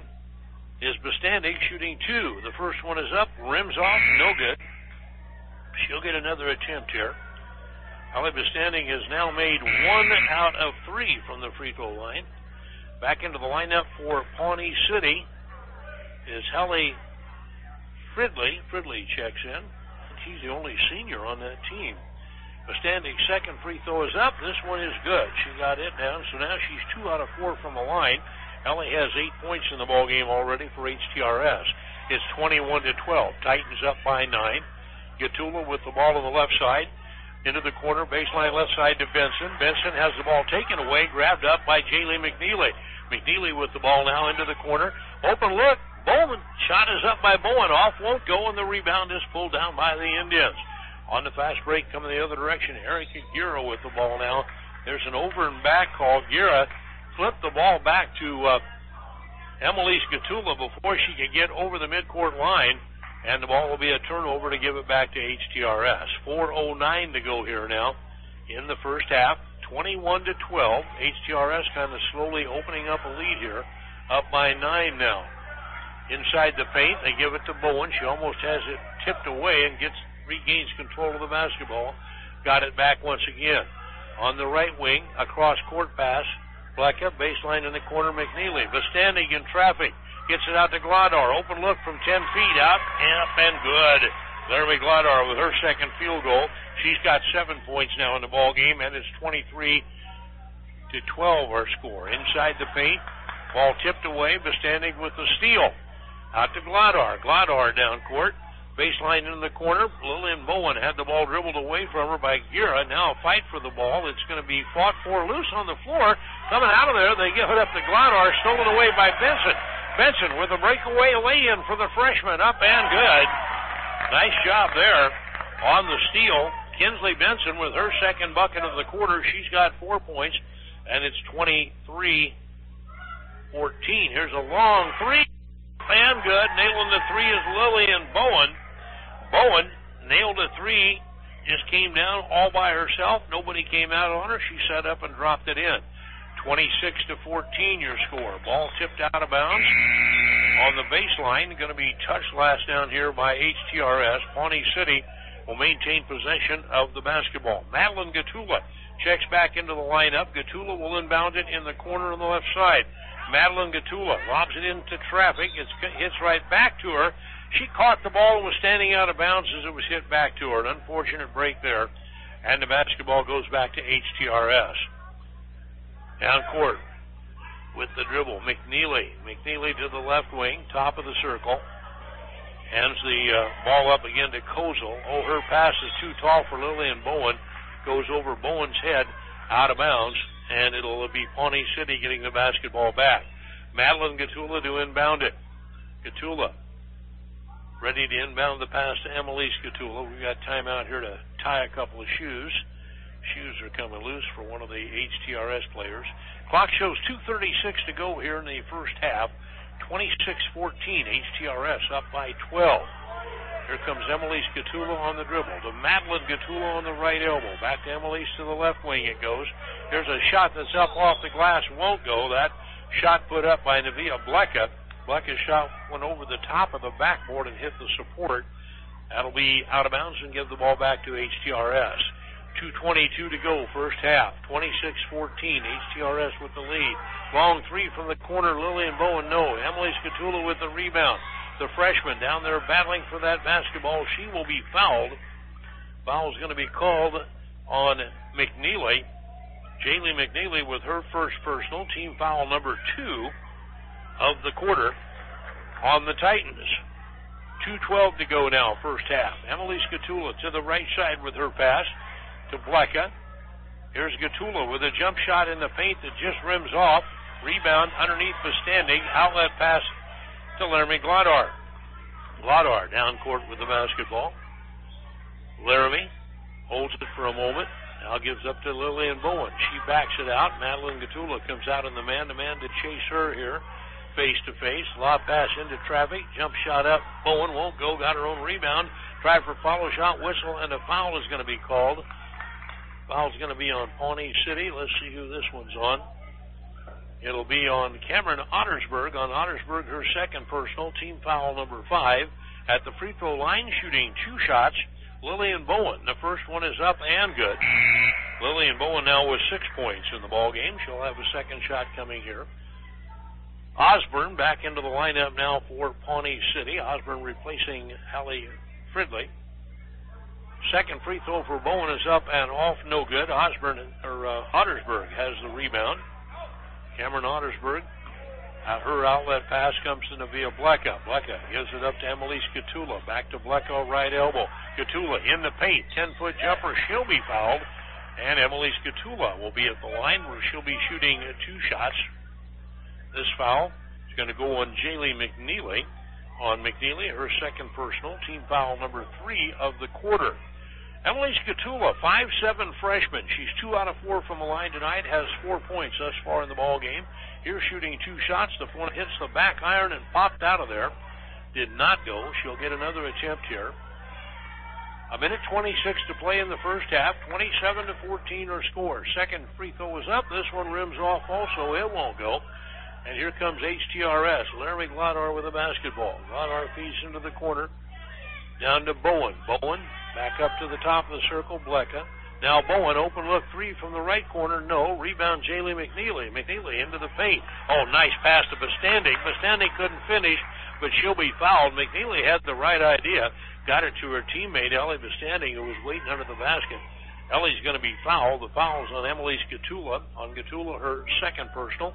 is Bastandi shooting two. The first one is up, rims off, no good. She'll get another attempt here. Holly Bastandi has now made one out of three from the free throw line. Back into the lineup for Pawnee City is Holly Fridley. Fridley checks in. She's the only senior on that team. Bastandi's second free throw is up. This one is good. She got it down, so now she's two out of four from the line. Ellie has eight points in the ball game already for H T R S. It's twenty-one to twelve. Titans up by nine. Gatula with the ball on the left side. Into the corner, baseline left side to Benson. Benson has the ball taken away, grabbed up by Jaylee McNeely. McNeely with the ball now into the corner. Open look. Bowman. Shot is up by Bowen. Off won't go, and the rebound is pulled down by the Indians. On the fast break coming the other direction, Erica Guerra with the ball now. There's an over and back call. Guerra flipped the ball back to uh, Emelise Gatula before she could get over the midcourt line. And the ball will be a turnover to give it back to H T R S. four oh nine to go here now in the first half. twenty-one to twelve. H T R S kind of slowly opening up a lead here. Up by nine now. Inside the paint, they give it to Bowen. She almost has it tipped away and gets regains control of the basketball. Got it back once again. On the right wing, a cross-court pass. Black up baseline in the corner, McNeely. Bastandi in traffic. Gets it out to Glodar. Open look from ten feet out. Up and good. Laramie Glodar with her second field goal. She's got seven points now in the ball game, and it's twenty-three to twelve our score. Inside the paint. Ball tipped away. Bastandi with the steal. Out to Glodar. Glodar down court. Baseline in the corner. Lillian Bowen had the ball dribbled away from her by Guerra. Now a fight for the ball. It's going to be fought for loose on the floor. Coming out of there, they give it up to Glodar. Stolen away by Benson. Benson with a breakaway lay-in for the freshman. Up and good. Nice job there on the steal. Kinsley Benson with her second bucket of the quarter. She's got four points. and it's twenty-three fourteen. Here's a long three. And good. Nailing the three is Lillian Bowen. Bowen nailed a three, just came down all by herself. Nobody came out on her. She set up and dropped it in. twenty-six to fourteen your score. Ball tipped out of bounds on the baseline. Going to be touched last down here by H T R S. Pawnee City will maintain possession of the basketball. Madeline Gatula checks back into the lineup. Gatula will inbound it in the corner on the left side. Madeline Gatula lobs it into traffic. It hits right back to her. She caught the ball and was standing out of bounds as it was hit back to her. An unfortunate break there. And the basketball goes back to H T R S. Down court with the dribble. McNeely. McNeely to the left wing, top of the circle. Hands the uh, ball up again to Kozel. Oh, her pass is too tall for Lillian Bowen. Goes over Bowen's head, out of bounds, and it'll be Pawnee City getting the basketball back. Madeline Gatula to inbound it. Gatula ready to inbound the pass to Emily Gatula. We've got time out here to tie a couple of shoes. Shoes are coming loose for one of the H T R S players. Clock shows two thirty-six to go here in the first half. twenty-six fourteen, H T R S up by twelve. Here comes Emily Gatula on the dribble. To Madeline Gatula on the right elbow. Back to Emily to the left wing it goes. Here's a shot that's up off the glass. Won't go. That shot put up by Nevia Blecka. Blecka's shot went over the top of the backboard and hit the support. That'll be out of bounds and give the ball back to H T R S. two twenty-two to go, first half. twenty-six fourteen, H T R S with the lead. Long three from the corner, Lillian Bowen, no. Emily Gatula with the rebound. The freshman down there battling for that basketball. She will be fouled. Foul's going to be called on McNeely. Jaylee McNeely with her first personal. Team foul number two of the quarter on the Titans. two twelve to go now, first half. Emily Gatula to the right side with her pass to Blecka. Here's Gatula with a jump shot in the paint that just rims off. Rebound underneath the standing. Outlet pass to Laramie Glodar. Glodar down court with the basketball. Laramie holds it for a moment. Now gives up to Lillian Bowen. She backs it out. Madeline Gatula comes out in the man-to-man to chase her here face-to-face. Lob pass into traffic. Jump shot up. Bowen won't go. Got her own rebound. Try for follow shot. Whistle, and a foul is going to be called. Foul's going to be on Pawnee City. Let's see who this one's on. It'll be on Cameron Ottersberg. On Ottersberg, her second personal, team foul number five. At the free throw line, shooting two shots, Lillian Bowen. The first one is up and good. Lillian Bowen now with six points in the ball game. She'll have a second shot coming here. Osborne back into the lineup now for Pawnee City. Osborne replacing Hallie Fridley. Second free throw for Bowen is up and off, no good. Osborne or uh, Ottersberg has the rebound. Cameron Ottersberg, uh, her outlet pass comes to Nevia Blecka. Blecka gives it up to Emily Gatula. Back to Blecka, right elbow. Gatula in the paint, ten-foot jumper. She'll be fouled, and Emily Gatula will be at the line where she'll be shooting uh, two shots. This foul is going to go on Jaylee McNeely. On McNeely, her second personal, team foul number three of the quarter. Emily Gatula, five seven freshman. She's two out of four from the line tonight, has four points thus far in the ball game. Here shooting two shots. The one hits the back iron and popped out of there. Did not go. She'll get another attempt here. A minute twenty-six to play in the first half. twenty-seven to fourteen her score. Second free throw is up. This one rims off also. It won't go. And here comes H T R S. Laramie Glodar with a basketball. Glodar feeds into the corner. Down to Bowen. Bowen back up to the top of the circle. Blecka. Now Bowen, open look three from the right corner. No. Rebound Jaylee McNeely. McNeely into the paint. Oh, nice pass to Bastandi. Bastandi couldn't finish, but she'll be fouled. McNeely had the right idea. Got it to her teammate, Ellie Bastandi, who was waiting under the basket. Ellie's going to be fouled. The foul's on Emily Gatula. On Gatula, her second personal.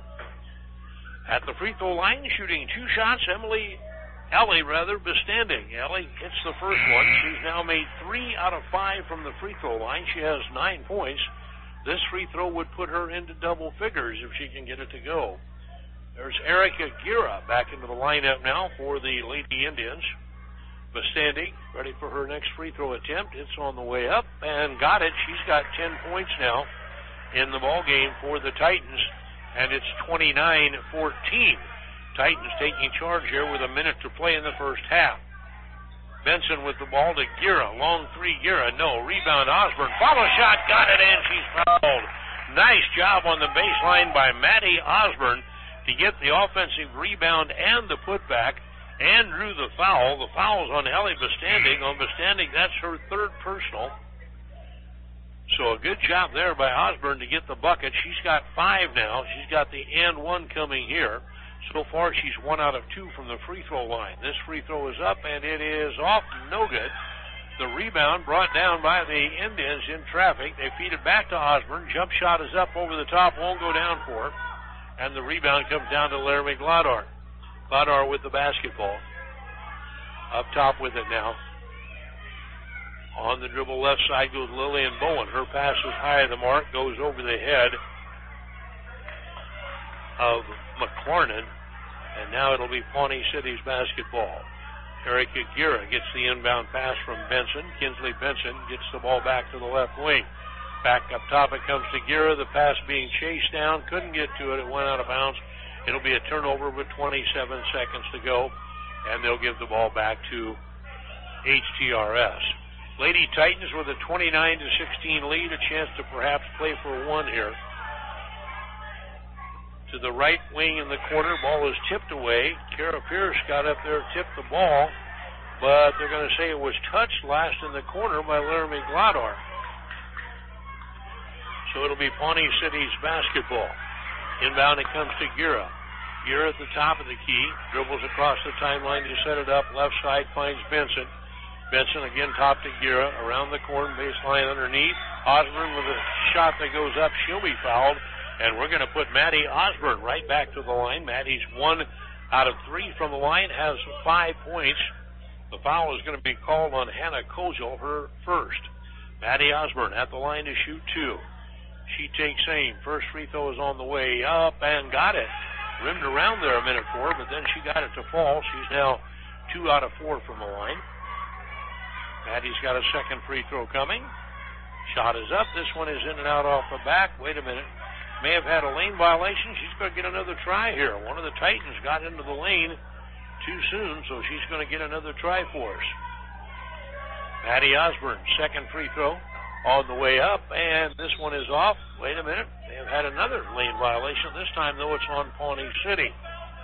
At the free throw line, shooting two shots, Emily, Ellie rather, Bastandi. Ellie hits the first one. She's now made three out of five from the free throw line. She has nine points. This free throw would put her into double figures if she can get it to go. There's Erica Gira back into the lineup now for the Lady Indians. Bastandi ready for her next free throw attempt. It's on the way up and got it. She's got ten points now. in the ball game for the Titans, and it's twenty-nine fourteen. Titans taking charge here with a minute to play in the first half. Benson with the ball to Gira. Long three, Gira. No. Rebound, Osborne. Follow shot. Got it, and she's fouled. Nice job on the baseline by Maddie Osborne to get the offensive rebound and the putback and drew the foul. The foul is on Ellie Bestandig. On Bestandig, that's her third personal. So a good job there by Osborne to get the bucket. She's got five now. She's got the and one coming here. So far, she's one out of two from the free throw line. This free throw is up, and it is off. No good. The rebound brought down by the Indians in traffic. They feed it back to Osborne. Jump shot is up over the top. Won't go down for her. And the rebound comes down to Laramie Glodar. Glodar with the basketball. Up top with it now. On the dribble left side goes Lillian Bowen. Her pass is high of the mark. Goes over the head of McLarnon, and now it'll be Pawnee City's basketball. Erica Gira gets the inbound pass from Benson. Kinsley Benson gets the ball back to the left wing. Back up top it comes to Gira. The pass being chased down. Couldn't get to it. It went out of bounds. It'll be a turnover with twenty-seven seconds to go, and they'll give the ball back to H T R S. Lady Titans with a twenty-nine to sixteen lead. A chance to perhaps play for one here. To the right wing in the corner. Ball is tipped away. Kara Pierce got up there, tipped the ball, but they're going to say it was touched last in the corner by Laramie Glodar. So it'll be Pawnee City's basketball. Inbound it comes to Gira. Gira at the top of the key. Dribbles across the timeline to set it up. Left side finds Benson. Benson again top to Gira. Around the corner, baseline underneath. Osborne with a shot that goes up. She'll be fouled. And we're going to put Maddie Osborne right back to the line. Maddie's one out of three from the line, has five points. The foul is going to be called on Hannah Kozel, her first. Maddie Osborne at the line to shoot two. She takes aim. First free throw is on the way up and got it. Rimmed around there a minute for her, but then she got it to fall. She's now two out of four from the line. Maddie's got a second free throw coming. Shot is up. This one is in and out off the back. Wait a minute. May have had a lane violation. She's going to get another try here. One of the Titans got into the lane too soon, so she's going to get another try for us. Maddie Osborne, second free throw on the way up, and this one is off. Wait a minute. They have had another lane violation. This time, though, it's on Pawnee City.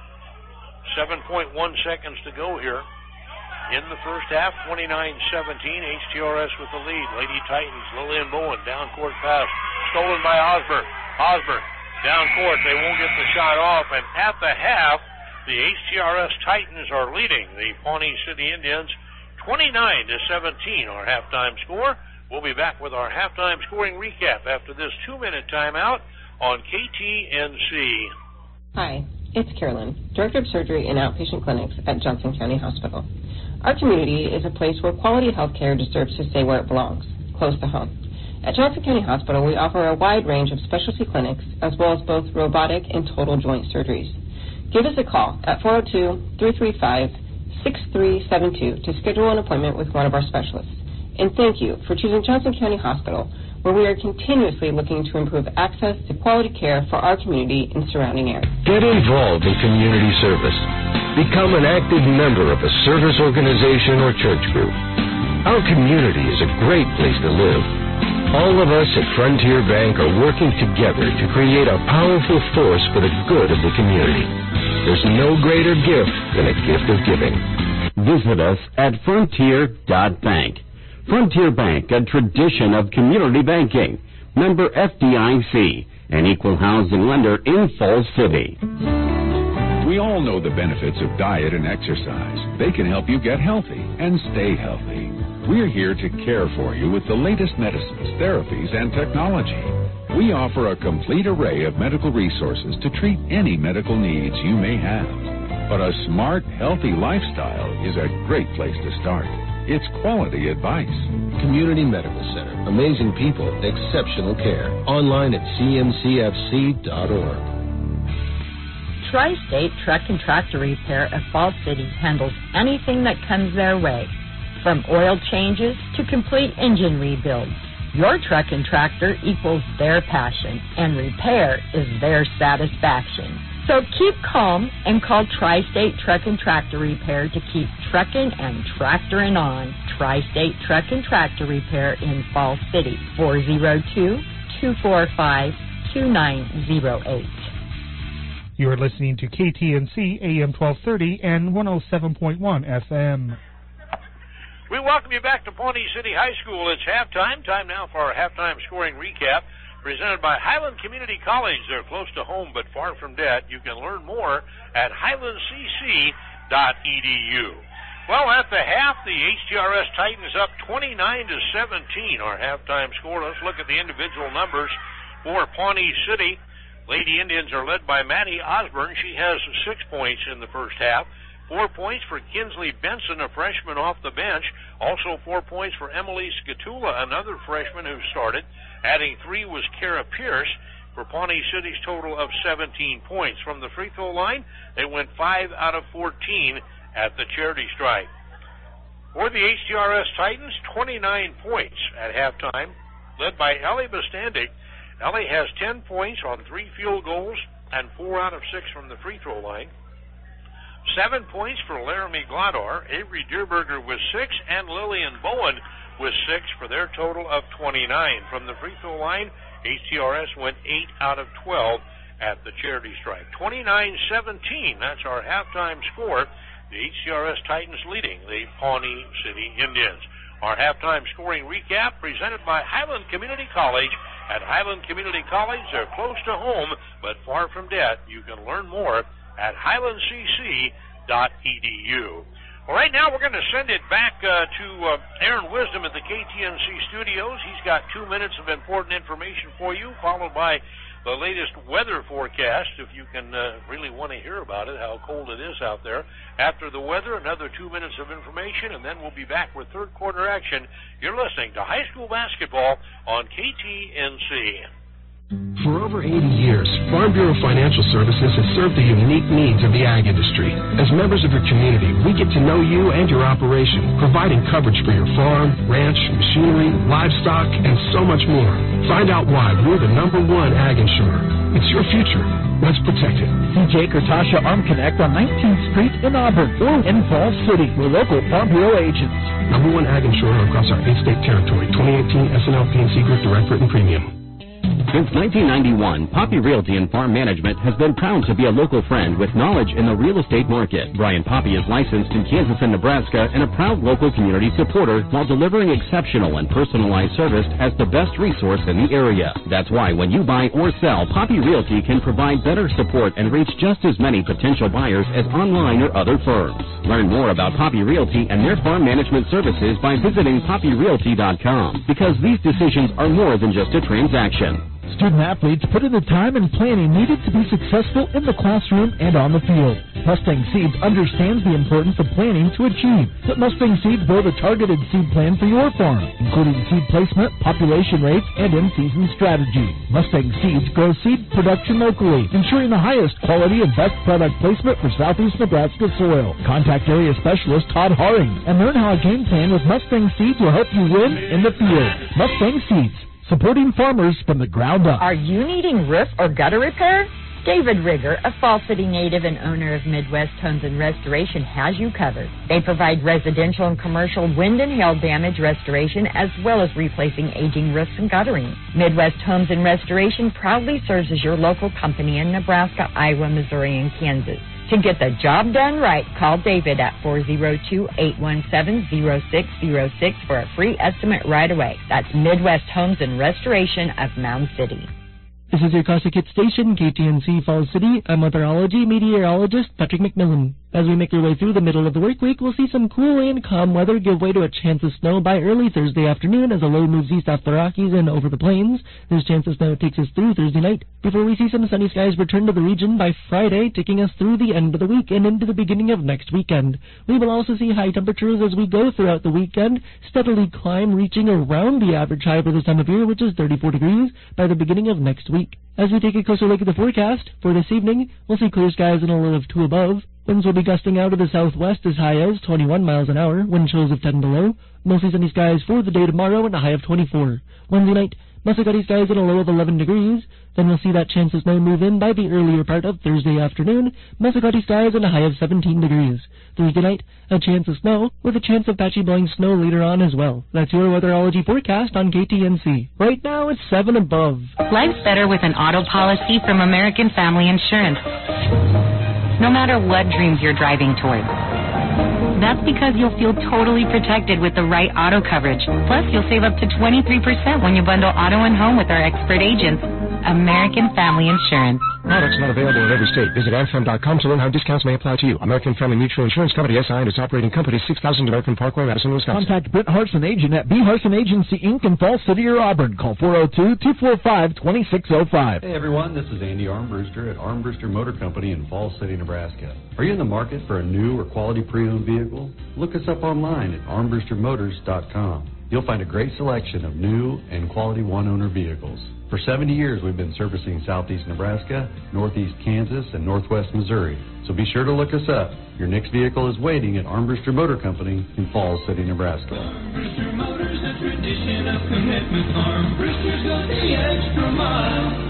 seven point one seconds to go here in the first half. twenty-nine seventeen. H T R S with the lead. Lady Titans, Lillian Bowen, down court pass. Stolen by Osborne. Osborne, down court, they won't get the shot off, and at the half, the H T R S Titans are leading the Pawnee City Indians twenty-nine to seventeen, our halftime score. We'll be back with our halftime scoring recap after this two-minute timeout on K T N C. Hi, it's Carolyn, Director of Surgery and Outpatient Clinics at Johnson County Hospital. Our community is a place where quality health care deserves to stay where it belongs, close to home. At Johnson County Hospital, we offer a wide range of specialty clinics as well as both robotic and total joint surgeries. Give us a call at four oh two, three three five, six three seven two to schedule an appointment with one of our specialists. And thank you for choosing Johnson County Hospital, where we are continuously looking to improve access to quality care for our community and surrounding areas. Get involved in community service. Become an active member of a service organization or church group. Our community is a great place to live. All of us at Frontier Bank are working together to create a powerful force for the good of the community. There's no greater gift than a gift of giving. Visit us at frontier dot bank. Frontier Bank, a tradition of community banking. Member F D I C, an equal housing lender in Falls City. We all know the benefits of diet and exercise. They can help you get healthy and stay healthy. We're here to care for you with the latest medicines, therapies, and technology. We offer a complete array of medical resources to treat any medical needs you may have. But a smart, healthy lifestyle is a great place to start. It's quality advice. Community Medical Center. Amazing people, exceptional care. Online at c m c f c dot org. Tri-State Truck and Tractor Repair of Falls City handles anything that comes their way, from oil changes to complete engine rebuilds. Your truck and tractor equals their passion, and repair is their satisfaction. So keep calm and call Tri-State Truck and Tractor Repair to keep trucking and tractoring on. Tri-State Truck and Tractor Repair in Falls City, four oh two, two four five, two nine oh eight. You are listening to K T N C A M twelve thirty and one oh seven point one F M. We welcome you back to Pawnee City High School. It's halftime. Time now for our halftime scoring recap, presented by Highland Community College. They're close to home but far from debt. You can learn more at highland c c dot e d u. Well, at the half, the H T R S Titans up twenty-nine to seventeen. Our halftime score. Let's look at the individual numbers for Pawnee City. Lady Indians are led by Maddie Osborne. She has six points in the first half. Four points for Kinsley Benson, a freshman off the bench. Also four points for Emily Skatula, another freshman who started. Adding three was Kara Pierce for Pawnee City's total of seventeen points. From the free throw line, they went five out of fourteen at the charity stripe. For the H T R S Titans, twenty-nine points at halftime, led by Ellie Bostandic. Ellie has ten points on three field goals and four out of six from the free throw line. Seven points for Laramie Glodar, Avery Deerberger with six, and Lillian Bowen with six for their total of twenty-nine. From the free throw line, H T R S went eight out of twelve at the charity stripe. twenty-nine seventeen, that's our halftime score. The H T R S Titans leading the Pawnee City Indians. Our halftime scoring recap presented by Highland Community College. At Highland Community College, they're close to home but far from debt. You can learn more at highland c c dot e d u. Well, right now we're going to send it back uh, to uh, Aaron Wisdom at the K T N C studios. He's got two minutes of important information for you, followed by the latest weather forecast, if you can uh, really want to hear about it, how cold it is out there. After the weather, another two minutes of information, and then we'll be back with third quarter action. You're listening to high school basketball on K T N C. For over eighty years, Farm Bureau Financial Services has served the unique needs of the ag industry. As members of your community, we get to know you and your operation, providing coverage for your farm, ranch, machinery, livestock, and so much more. Find out why we're the number one ag insurer. It's your future. Let's protect it. See Jake or Tasha Arm Connect on nineteenth Street in Auburn or in Falls City. We're local Farm Bureau agents. Number one ag insurer across our eight-state territory. twenty eighteen S N L P and C Group Direct Written Premium. Since nineteen ninety-one, Poppy Realty and Farm Management has been proud to be a local friend with knowledge in the real estate market. Brian Poppy is licensed in Kansas and Nebraska and a proud local community supporter while delivering exceptional and personalized service as the best resource in the area. That's why when you buy or sell, Poppy Realty can provide better support and reach just as many potential buyers as online or other firms. Learn more about Poppy Realty and their farm management services by visiting poppy realty dot com, because these decisions are more than just a transaction. Student athletes put in the time and planning needed to be successful in the classroom and on the field. Mustang Seeds understands the importance of planning to achieve. Let Mustang Seeds build a targeted seed plan for your farm, including seed placement, population rates, and in-season strategy. Mustang Seeds grows seed production locally, ensuring the highest quality and best product placement for southeast Nebraska soil. Contact area specialist Todd Haring and learn how a game plan with Mustang Seeds will help you win in the field. Mustang Seeds, supporting farmers from the ground up. Are you needing roof or gutter repair? David Rigger, a Falls City native and owner of Midwest Homes and Restoration, has you covered. They provide residential and commercial wind and hail damage restoration, as well as replacing aging roofs and guttering. Midwest Homes and Restoration proudly serves as your local company in Nebraska, Iowa, Missouri, and Kansas. To get the job done right, call David at four oh two, eight one seven, oh six oh six for a free estimate right away. That's Midwest Homes and Restoration of Mound City. This is your Classic Hit Station, K T N C Falls City. I'm meteorology meteorologist Patrick McMillan. As we make our way through the middle of the work week, we'll see some cool and calm weather give way to a chance of snow by early Thursday afternoon as a low moves east off the Rockies and over the plains. This chance of snow takes us through Thursday night, before we see some sunny skies return to the region by Friday, taking us through the end of the week and into the beginning of next weekend. We will also see high temperatures as we go throughout the weekend, steadily climb, reaching around the average high for this time of year, which is thirty-four degrees, by the beginning of next week. As we take a closer look at the forecast, for this evening, we'll see clear skies and a low of two above. Winds will be gusting out of the southwest as high as twenty-one miles an hour, wind chills of ten below. Mostly sunny skies for the day tomorrow and a high of twenty-four. Wednesday night, mostly cloudy skies and a low of eleven degrees. Then we'll see that chance of snow move in by the earlier part of Thursday afternoon. Mostly cloudy skies and a high of seventeen degrees. Thursday night, a chance of snow, with a chance of patchy blowing snow later on as well. That's your weatherology forecast on K T N C. Right now, it's seven above. Life's better with an auto policy from American Family Insurance. No matter what dreams you're driving towards. That's because you'll feel totally protected with the right auto coverage. Plus, you'll save up to twenty-three percent when you bundle auto and home with our expert agents. American Family Insurance. Products not available in every state. Visit anthem dot com to learn how discounts may apply to you. American Family Mutual Insurance Company, S I and its operating company, six thousand American Parkway, Madison, Wisconsin. Contact Britt Harson, agent at B. Harson Agency, Incorporated in Falls City or Auburn. Call four oh two, two four five, two six oh five. Hey everyone, this is Andy Armbruster at Armbruster Motor Company in Falls City, Nebraska. Are you in the market for a new or quality pre-owned vehicle? Look us up online at armbruster motors dot com. You'll find a great selection of new and quality one-owner vehicles. For seventy years, we've been servicing southeast Nebraska, northeast Kansas, and northwest Missouri. So be sure to look us up. Your next vehicle is waiting at Armbruster Motor Company in Falls City, Nebraska. Armbruster Motors, a tradition of commitment. Armbruster's got the extra mile.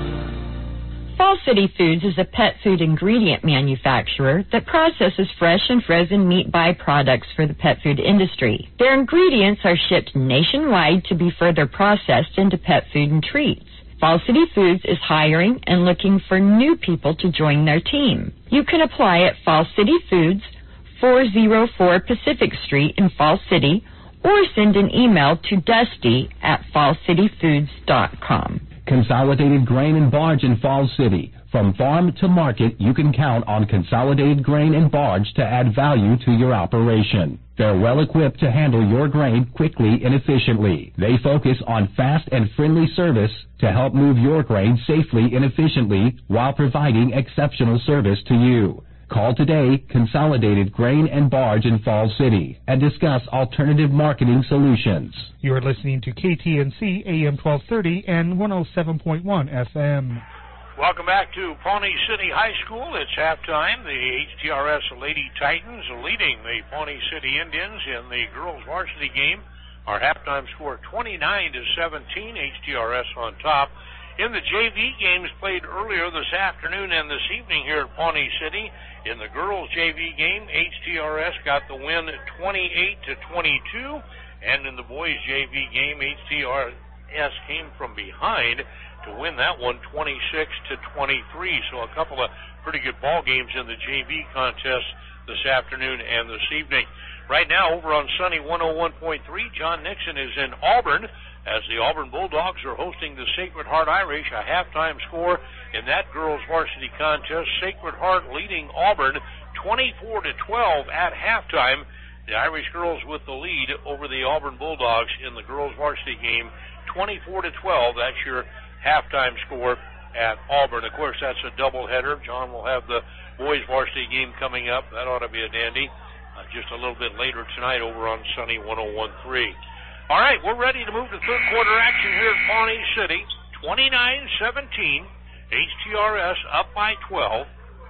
Falls City Foods is a pet food ingredient manufacturer that processes fresh and frozen meat byproducts for the pet food industry. Their ingredients are shipped nationwide to be further processed into pet food and treats. Falls City Foods is hiring and looking for new people to join their team. You can apply at Falls City Foods, four oh four Pacific Street in Falls City, or send an email to dusty at falls city foods dot com. Consolidated Grain and Barge in Falls City. From farm to market, you can count on Consolidated Grain and Barge to add value to your operation. They're well equipped to handle your grain quickly and efficiently. They focus on fast and friendly service to help move your grain safely and efficiently while providing exceptional service to you. Call today, Consolidated Grain and Barge in Falls City, and discuss alternative marketing solutions. You are listening to K T N C A M twelve thirty and one oh seven point one F M. Welcome back to Pawnee City High School. It's halftime. The H T R S Lady Titans leading the Pawnee City Indians in the girls varsity game. Our halftime score twenty-nine to seventeen, H T R S on top. In the J V games played earlier this afternoon and this evening here at Pawnee City, in the girls J V game, H T R S got the win twenty-eight to twenty-two, and in the boys J V game, H T R S came from behind to win that one twenty-six to twenty-three. So a couple of pretty good ball games in the J V contest this afternoon and this evening. Right now, over on Sunny one oh one point three, John Nixon is in Auburn as the Auburn Bulldogs are hosting the Sacred Heart Irish. A halftime score in that girls varsity contest. Sacred Heart leading Auburn twenty-four to twelve at halftime. The Irish girls with the lead over the Auburn Bulldogs in the girls varsity game, twenty-four to twelve. That's your halftime score at Auburn. Of course, that's a doubleheader. John will have the boys varsity game coming up. That ought to be a dandy. Uh, just a little bit later tonight over on Sunny one oh one point three. All right, we're ready to move to third quarter action here at Pawnee City. twenty-nine seventeen, H T R S up by twelve.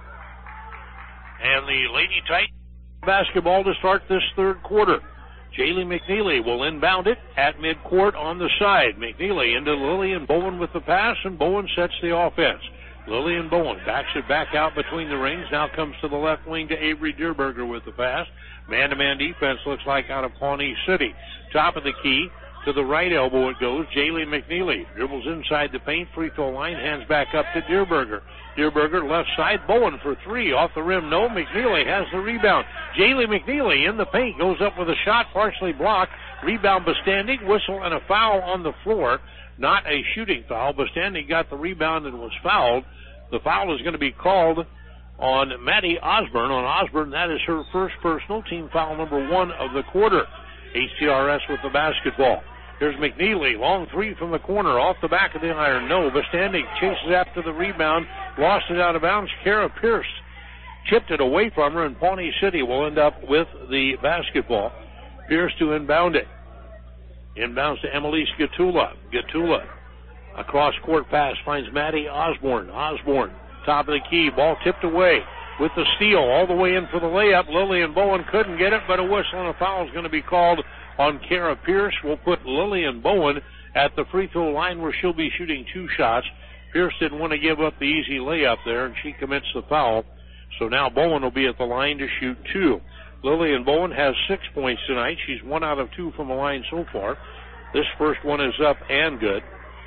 And the Lady Titans basketball to start this third quarter. Jaylee McNeely will inbound it at midcourt on the side. McNeely into Lillian Bowen with the pass, and Bowen sets the offense. Lillian Bowen backs it back out between the rings. Now comes to the left wing to Avery Deerberger with the pass. Man-to-man defense looks like out of Pawnee City. Top of the key, to the right elbow it goes. Jaylee McNeely dribbles inside the paint, free throw line, hands back up to Deerberger. Deerberger left side, Bowen for three, off the rim, no. McNeely has the rebound. Jaylee McNeely in the paint, goes up with a shot, partially blocked. Rebound Bastandi, whistle and a foul on the floor. Not a shooting foul. Bastandi got the rebound and was fouled. The foul is going to be called on Maddie Osborne. On Osborne, that is her first personal, team foul number one of the quarter. H T R S with the basketball. Here's McNeely, long three from the corner, off the back of the iron. No, Bastandi chases after the rebound, lost it out of bounds. Kara Pierce chipped it away from her, and Pawnee City will end up with the basketball. Pierce to inbound it. Inbounds to Emily Gatula. Gatula, a cross-court pass, finds Maddie Osborne. Osborne, top of the key, ball tipped away. with the steal. All the way in for the layup. Lillian Bowen couldn't get it, but a whistle and a foul is going to be called on Kara Pierce. We'll put Lillian Bowen at the free throw line where she'll be shooting two shots. Pierce didn't want to give up the easy layup there, and she commits the foul. So now Bowen will be at the line to shoot two. Lillian Bowen has six points tonight. She's one out of two from the line so far. This first one is up and good.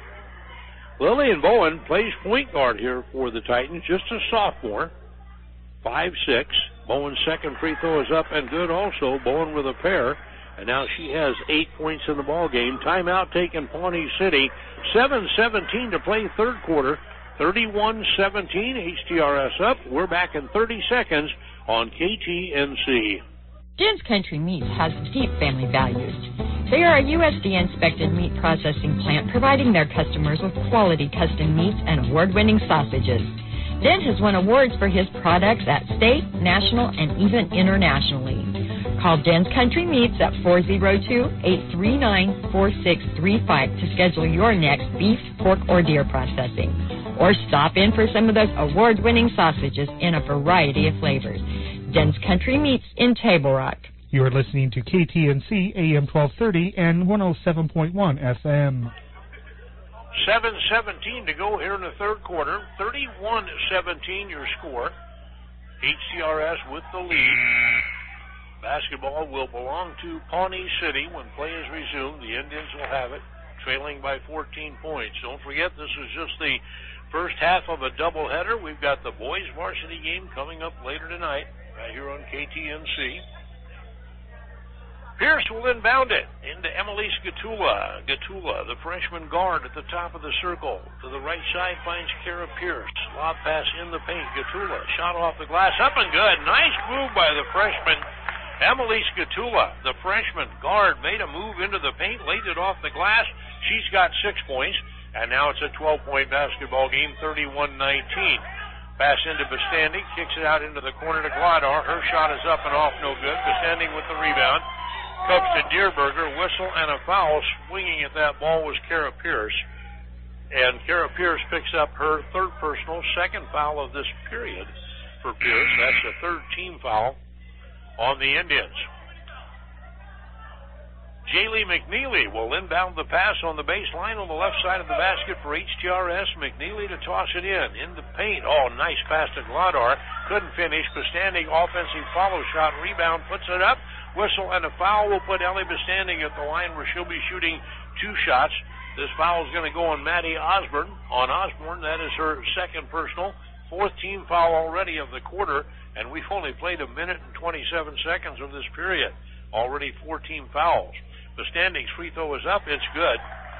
Lillian Bowen plays point guard here for the Titans, just a sophomore, five six. Bowen's second free throw is up and good also. Bowen with a pair, and now she has eight points in the ball game. Timeout taken Pawnee City. seven seventeen to play third quarter. thirty-one seventeen, H T R S up. We're back in thirty seconds on K T N C. Den's Country Meats has deep family values. They are a U S D A-inspected meat processing plant providing their customers with quality custom meats and award-winning sausages. Den has won awards for his products at state, national, and even internationally. Call Den's Country Meats at four oh two, eight three nine, four six three five to schedule your next beef, pork, or deer processing. Or stop in for some of those award-winning sausages in a variety of flavors. Den's Country Meats in Table Rock. You are listening to K T N C A M twelve thirty and one oh seven point one F M. seven seventeen to go here in the third quarter. thirty-one seventeen your score. H C R S with the lead. Basketball will belong to Pawnee City when play is resumed. The Indians will have it, trailing by fourteen points. Don't forget, this is just the first half of a doubleheader. We've got the boys varsity game coming up later tonight right here on K T N C. Pierce will inbound it into Emelise Gatula. Gatula, the freshman guard at the top of the circle. To the right side finds Kara Pierce. Lob pass in the paint. Gatula, shot off the glass, up and good. Nice move by the freshman. Emelise Gatula, the freshman guard, made a move into the paint, laid it off the glass. She's got six points, and now it's a twelve-point basketball game, thirty-one nineteen. Pass into Bastandi, kicks it out into the corner to Gladar. Her shot is up and off, no good. Bastandi with the rebound. Comes to Deerberger, whistle and a foul. Swinging at that ball was Kara Pierce. And Kara Pierce picks up her third personal, second foul of this period for Pierce. That's the third team foul on the Indians. Jaylee McNeely will inbound the pass on the baseline on the left side of the basket for H T R S. McNeely to toss it in. In the paint. Oh, nice pass to Gladar. Couldn't finish. Bastandi offensive follow shot. Rebound. Puts it up. Whistle and a foul will put Ellie Bastandi at the line where she'll be shooting two shots. This foul is going to go on Maddie Osborne. On Osborne, that is her second personal. Fourth team foul already of the quarter, and we've only played a minute and twenty-seven seconds of this period. Already four team fouls. Bastandi's free throw is up. It's good.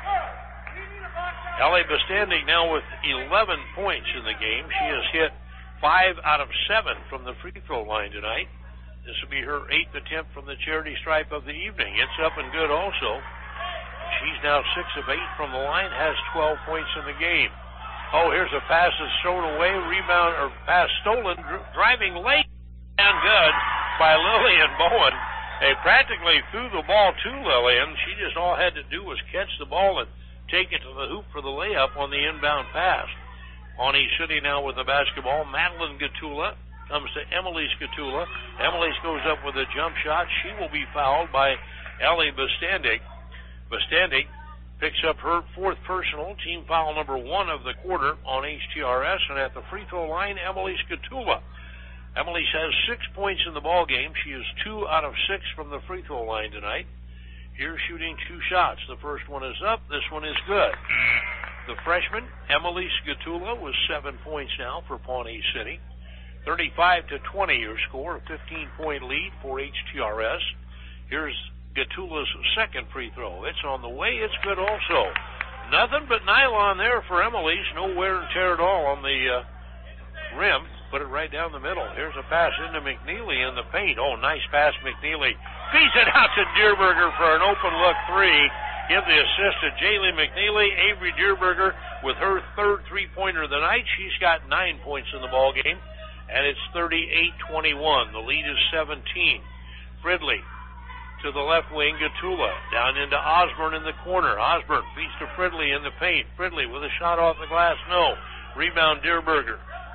Ellie Bastandi now with eleven points in the game. She has hit five out of seven from the free throw line tonight. This will be her eighth attempt from the charity stripe of the evening. It's up and good also. She's now six of eight from the line, has twelve points in the game. Oh, here's a pass that's thrown away, rebound, or pass stolen, dr- driving late and good by Lillian Bowen. They practically threw the ball to Lillian. She just all had to do was catch the ball and take it to the hoop for the layup on the inbound pass. Pawnee City now with the basketball. Madeline Gatula comes to Emelise Gatula. Emelise goes up with a jump shot. She will be fouled by Ellie Bastandi. Bastandi picks up her fourth personal, team foul number one of the quarter on H T R S, and at the free throw line, Emelise Gatula. Emelise has six points in the ball game. She is two out of six from the free throw line tonight. Here shooting two shots. The first one is up. This one is good. The freshman, Emelise Gatula, with seven points now for Pawnee City. thirty-five to twenty your score, a fifteen-point lead for H T R S. Here's Gatula's second free throw. It's on the way. It's good also. Nothing but nylon there for Emelise. No wear and tear at all on the uh, rim. Put it right down the middle. Here's a pass into McNeely in the paint. Oh, nice pass, McNeely. Feeds it out to Deerberger for an open look three. Give the assist to Jaylee McNeely. Avery Deerberger with her third three-pointer of the night. She's got nine points in the ball game. And it's thirty-eight twenty-one. The lead is seventeen. Fridley to the left wing. Gatula down into Osborne in the corner. Osborne feeds to Fridley in the paint. Fridley with a shot off the glass. No. Rebound Deerberger.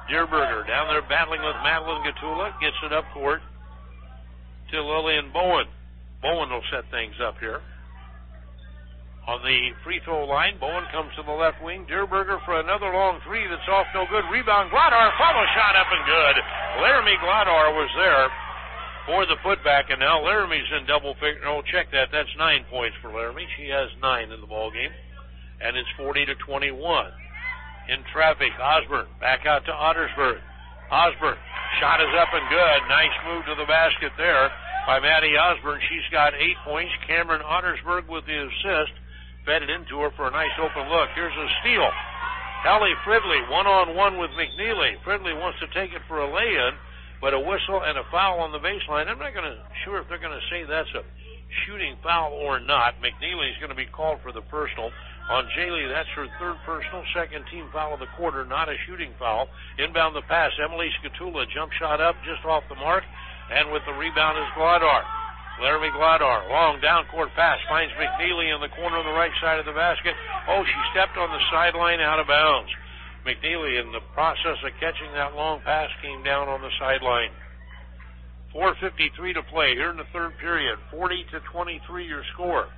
Deerberger down there battling with Madeline Gatula. Gets it up court to Lillian Bowen. Bowen will set things up here. On the free throw line, Bowen comes to the left wing. Deerberger for another long three that's off no good. Rebound, Gladar, follow shot up and good. Laramie Gladar was there for the putback, and now Laramie's in double figure. Oh, check that. That's nine points for Laramie. She has nine in the ball game, and it's forty to twenty-one. In traffic, Osborne back out to Ottersburg. Osborne, shot is up and good. Nice move to the basket there by Maddie Osborne. She's got eight points. Cameron Ottersburg with the assist. Fed it into her for a nice open look. Here's a steal. Hallie Fridley one-on-one with McNeely. Fridley wants to take it for a lay-in, but a whistle and a foul on the baseline. I'm not going to sure if they're going to say that's a shooting foul or not. McNeely's going to be called for the personal. On Jaylee, that's her third personal, second team foul of the quarter, not a shooting foul. Inbound the pass. Emily Skatula, jump shot up just off the mark, and with the rebound is Gladar. Laramie Gladar, long down court pass, finds McNeely in the corner on the right side of the basket. Oh, she stepped on the sideline out of bounds. McNeely, in the process of catching that long pass, came down on the sideline. four fifty-three to play here in the third period. forty to twenty-three your score.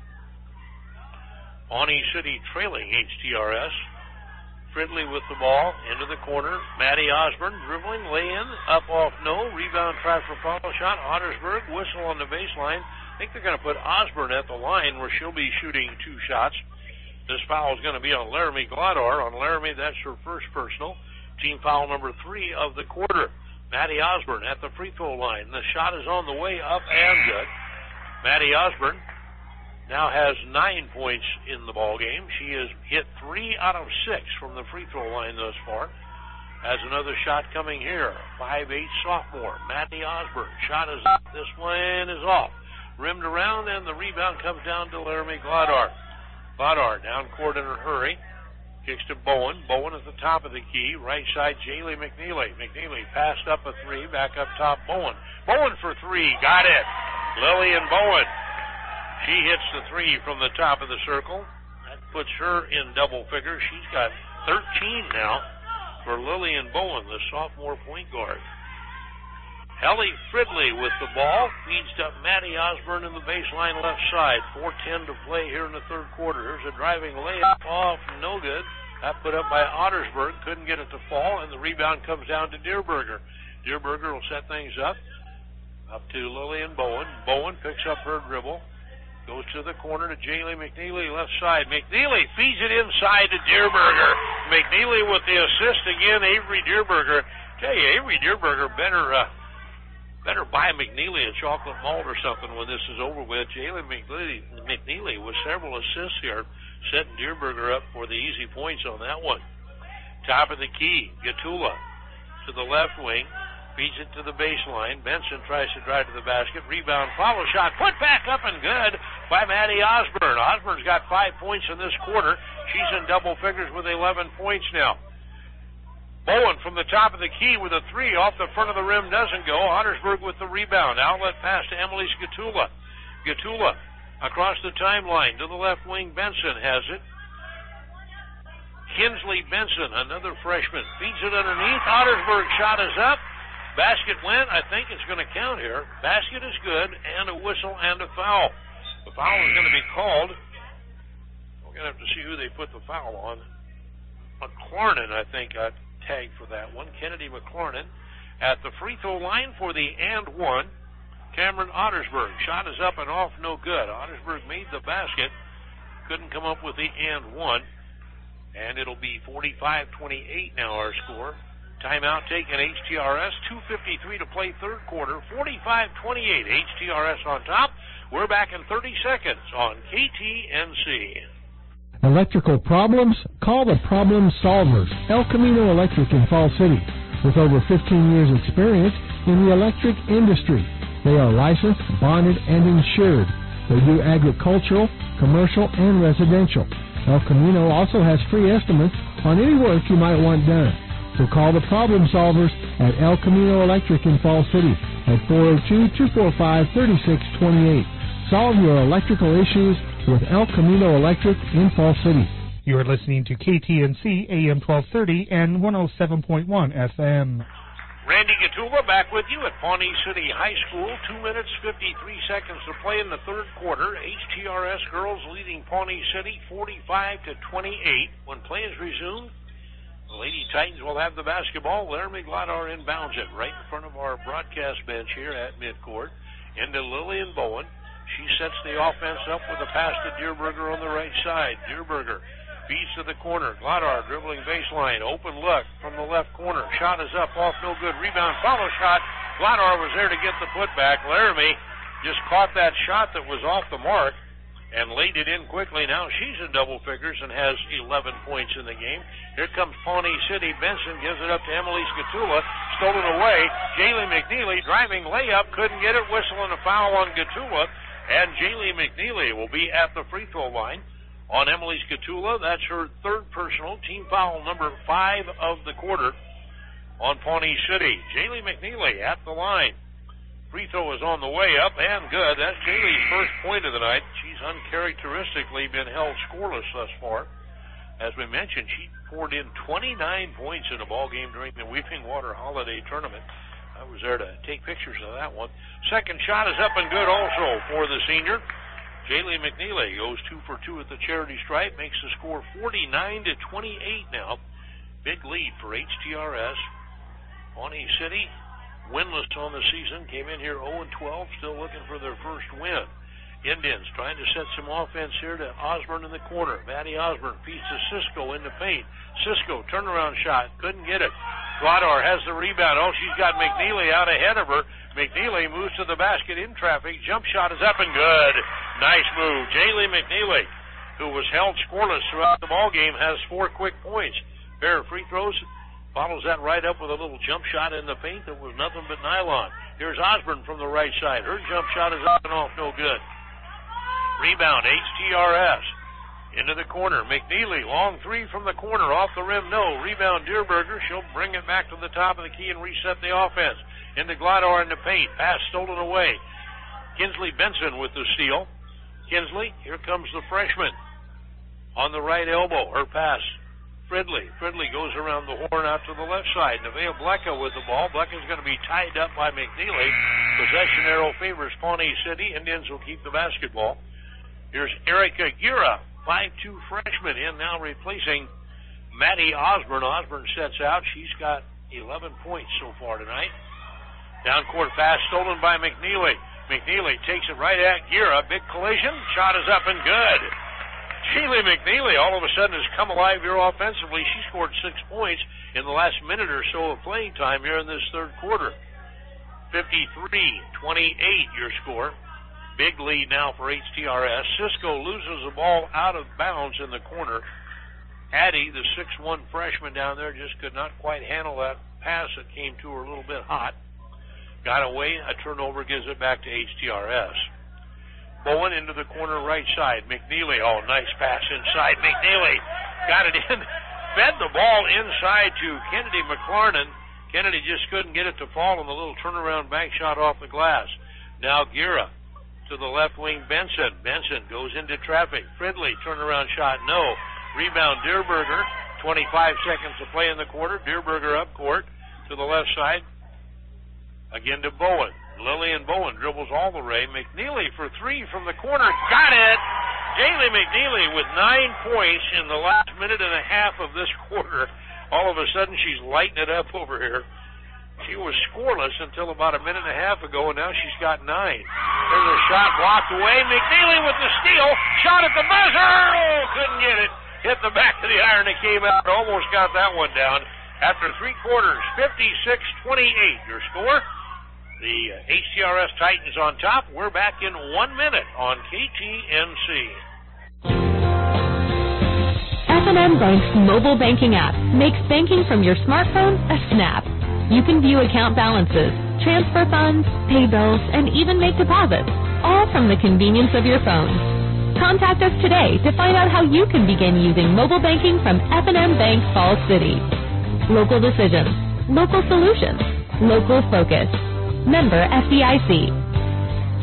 Pawnee City trailing H T R S. Fridley with the ball into the corner. Maddie Osborne dribbling, lay in, up off no, rebound try for follow shot. Ottersburg whistle on the baseline. I think they're going to put Osborne at the line where she'll be shooting two shots. This foul is going to be on Laramie Gladar. On Laramie, that's her first personal. Team foul number three of the quarter. Maddie Osborne at the free throw line. The shot is on the way up and good. Maddie Osborne now has nine points in the ball game. She has hit three out of six from the free throw line thus far. Has another shot coming here. five eight sophomore, Maddie Osborne. Shot is up. This one is off. Rimmed around, and the rebound comes down to Laramie Gladar. Gladar down court in a hurry. Kicks to Bowen. Bowen at the top of the key. Right side, Jaylee McNeely. McNeely passed up a three. Back up top, Bowen. Bowen for three. Got it. Lillian Bowen. She hits the three from the top of the circle. That puts her in double figures. She's got thirteen now for Lillian Bowen, the sophomore point guard. Hallie Fridley with the ball. Feeds to Maddie Osborne in the baseline left side. four ten to play here in the third quarter. Here's a driving layup off. No good. That put up by Ottersburg. Couldn't get it to fall, and the rebound comes down to Deerberger. Deerberger will set things up. Up to Lillian Bowen. Bowen picks up her dribble. Goes to the corner to Jaylee McNeely, left side. McNeely feeds it inside to Deerberger. McNeely with the assist again. Avery Deerberger. Tell you, Avery Deerberger better uh, better buy McNeely a chocolate malt or something when this is over with. Jaylee McNeely, McNeely with several assists here, setting Deerberger up for the easy points on that one. Top of the key, Gatula to the left wing. Feeds it to the baseline. Benson tries to drive to the basket. Rebound, follow shot, put back up and good by Maddie Osborne. Osborne's got five points in this quarter. She's in double figures with eleven points now. Bowen from the top of the key with a three off the front of the rim doesn't go. Ottersburg with the rebound. Outlet pass to Emily Gatula. Gatula across the timeline to the left wing. Benson has it. Kinsley Benson, another freshman, feeds it underneath. Ottersburg shot is up. Basket went. I think it's going to count here. Basket is good, and a whistle and a foul. The foul is going to be called. We're going to have to see who they put the foul on. McLarnon, I think, got tagged for that one. Kennedy McLarnon at the free throw line for the and one. Cameron Ottersburg. Shot is up and off, no good. Ottersburg made the basket. Couldn't come up with the and one. And it'll be forty-five twenty-eight now, our score. Timeout taken, H T R S. two fifty-three to play third quarter. forty-five twenty-eight, H T R S on top. We're back in thirty seconds on K T N C. Electrical problems? Call the problem solvers. El Camino Electric in Fall City. With over fifteen years experience in the electric industry. They are licensed, bonded, and insured. They do agricultural, commercial, and residential. El Camino also has free estimates on any work you might want done. So call the problem solvers at El Camino Electric in Fall City at four oh two, two four five, three six two eight. Solve your electrical issues with El Camino Electric in Fall City. You are listening to K T N C A M twelve thirty and one oh seven point one F M. Randy Gatula back with you at Pawnee City High School. Two minutes, fifty-three seconds to play in the third quarter. H T R S girls leading Pawnee City forty-five to twenty-eight. When play is resumed, the Lady Titans will have the basketball. Laramie Gladar inbounds it right in front of our broadcast bench here at midcourt. Into Lillian Bowen. She sets the offense up with a pass to Dierberger on the right side. Dierberger feeds to the corner. Gladar dribbling baseline. Open look from the left corner. Shot is up, off, no good. Rebound, follow shot. Gladar was there to get the putback. Laramie just caught that shot that was off the mark and laid it in quickly. Now she's in double figures and has eleven points in the game. Here comes Pawnee City. Benson gives it up to Emily Scatula. Stolen away. Jaylee McNeely driving layup. Couldn't get it. Whistling a foul on Gatula. And Jaylee McNeely will be at the free throw line on Emily Scatula. That's her third personal, team foul number five of the quarter on Pawnee City. Jaylee McNeely at the line. Free throw is on the way up and good. That's Jaylee's first point of the night. She's uncharacteristically been held scoreless thus far. As we mentioned, she poured in twenty-nine points in a ball game during the Weeping Water Holiday Tournament. I was there to take pictures of that one. Second shot is up and good also for the senior. Jaylee McNeely goes two for two at the charity stripe, makes the score forty-nine to twenty-eight now. Big lead for H T R S. Pawnee City, winless on the season, came in here oh and twelve, still looking for their first win. Indians trying to set some offense here to Osborne in the corner. Maddie Osborne feeds to Cisco in the paint. Cisco, turnaround shot, couldn't get it. Gladar has the rebound. Oh, she's got McNeely out ahead of her. McNeely moves to the basket in traffic. Jump shot is up and good. Nice move. Jaylee McNeely, who was held scoreless throughout the ball game, has four quick points. Pair of free throws. Follows that right up with a little jump shot in the paint that was nothing but nylon. Here's Osborne from the right side. Her jump shot is up and off, no good. Rebound, H T R S. Into the corner. McNeely, long three from the corner. Off the rim, no. Rebound, Dierberger. She'll bring it back to the top of the key and reset the offense. Into Gladar in the paint. Pass stolen away. Kinsley Benson with the steal. Kinsley, here comes the freshman. On the right elbow, her pass. Fridley. Fridley goes around the horn out to the left side. Nevaeh Blecka with the ball. Blecka's going to be tied up by McNeely. Possession arrow favors Pawnee City. Indians will keep the basketball. Here's Erica Gira, five two freshman, in now replacing Maddie Osborne. Osborne sets out. She's got eleven points so far tonight. Down court pass stolen by McNeely. McNeely takes it right at Gira. Big collision. Shot is up and good. Jaylee McNeely all of a sudden has come alive here offensively. She scored six points in the last minute or so of playing time here in this third quarter. fifty-three twenty-eight your score. Big lead now for H T R S. Cisco loses the ball out of bounds in the corner. Addie, the six one freshman down there, just could not quite handle that pass that came to her a little bit hot. Got away. A turnover gives it back to H T R S. Bowen into the corner right side. McNeely, oh, nice pass inside. McNeely got it in. Fed the ball inside to Kennedy McLarnon. Kennedy just couldn't get it to fall on the little turnaround bank shot off the glass. Now Gira to the left wing, Benson. Benson goes into traffic. Fridley, turnaround shot, no. Rebound, Dierberger. twenty-five seconds to play in the quarter. Dierberger up court to the left side. Again to Bowen. Lillian Bowen dribbles all the way. McNeely for three from the corner. Got it! Jaylee McNeely with nine points in the last minute and a half of this quarter. All of a sudden, she's lighting it up over here. She was scoreless until about a minute and a half ago, and now she's got nine. There's a shot blocked away. McNeely with the steal. Shot at the buzzer. Oh, couldn't get it. Hit the back of the iron. It came out. Almost got that one down. After three quarters, fifty-six twenty-eight your score. The uh, H T R S Titans on top. We're back in one minute on K T N C. F and M Bank's mobile banking app makes banking from your smartphone a snap. You can view account balances, transfer funds, pay bills, and even make deposits, all from the convenience of your phone. Contact us today to find out how you can begin using mobile banking from F and M Bank Falls City. Local decisions, local solutions, local focus. Member F D I C.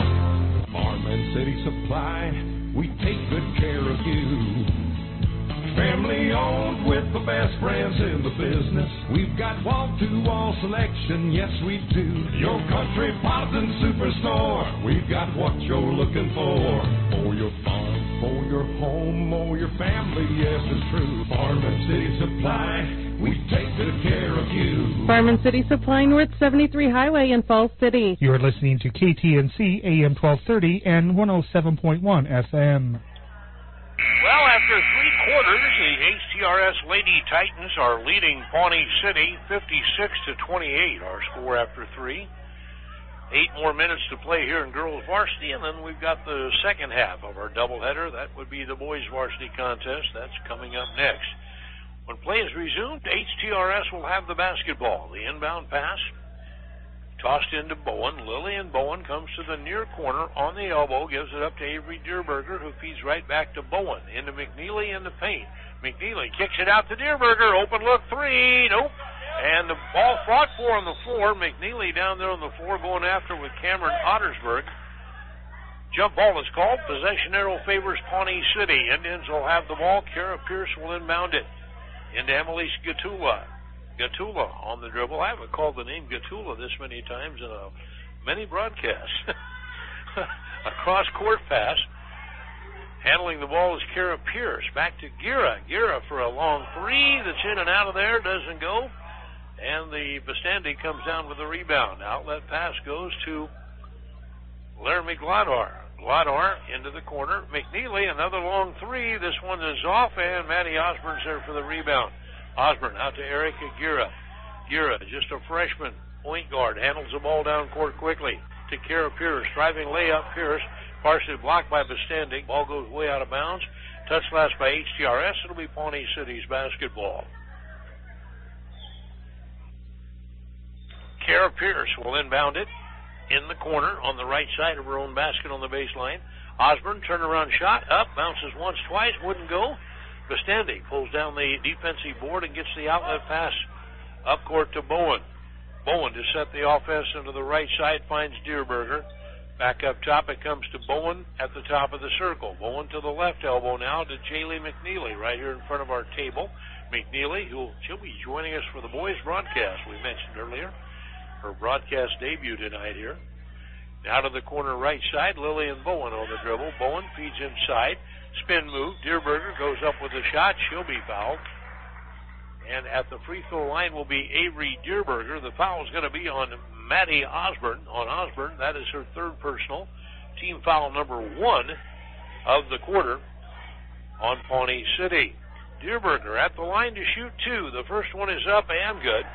Farm and City Supply, we take good care of you. Family owned with the best brands in the business. We've got wall-to-wall selection, yes we do. Your Country Potten Superstore. We've got what you're looking for. For your farm, for your home, or your family, yes it's true. Farm and City Supply, we take good care of you. Farm and City Supply, North seventy-three Highway in Falls City. You are listening to K T N C A M twelve thirty and one oh seven point one F M. Well, after three quarters, the H T R S Lady Titans are leading Pawnee City fifty-six to twenty-eight, our score after three. Eight more minutes to play here in girls varsity, and then we've got the second half of our doubleheader. That would be the boys varsity contest. That's coming up next. When play is resumed, H T R S will have the basketball. The inbound pass tossed into Bowen. Lillian Bowen comes to the near corner on the elbow, gives it up to Avery Deerberger, who feeds right back to Bowen. Into McNeely in the paint. McNeely kicks it out to Deerberger. Open look three. Nope. And the ball fought for on the floor. McNeely down there on the floor going after with Cameron Ottersberg. Jump ball is called. Possession arrow favors Pawnee City. Indians will have the ball. Kara Pierce will inbound it into Emily Gatula. Gatula on the dribble. I haven't called the name Gatula this many times in a, many broadcasts. A cross-court pass. Handling the ball is Kara Pierce. Back to Gira. Gira for a long three that's in and out of there. Doesn't go. And the Bastandi comes down with the rebound. Outlet pass goes to Laramie Glodar. Glodar into the corner. McNeely, another long three. This one is off, and Maddie Osborne's there for the rebound. Osborne out to Erica Gira. Gira, just a freshman point guard, handles the ball down court quickly to Kara Pierce. Driving layup, Pierce, partially blocked by Bastandi. Ball goes way out of bounds. Touch last by H T R S. It'll be Pawnee City's basketball. Kara Pierce will inbound it in the corner on the right side of her own basket on the baseline. Osborne, turnaround shot, up, bounces once, twice, wouldn't go. Bastandi pulls down the defensive board and gets the outlet pass up court to Bowen. Bowen to set the offense into the right side, finds Deerberger. Back up top, it comes to Bowen at the top of the circle. Bowen to the left elbow now to Jaylee McNeely right here in front of our table. McNeely, who she'll be joining us for the boys broadcast we mentioned earlier. Her broadcast debut tonight here. Now to the corner right side, Lillian Bowen on the dribble. Bowen feeds inside. Spin move. Deerberger goes up with a shot. She'll be fouled. And at the free throw line will be Avery Deerberger. The foul is going to be on Maddie Osborne. On Osborne, that is her third personal. Team foul number one of the quarter on Pawnee City. Deerberger at the line to shoot two. The first one is up and good.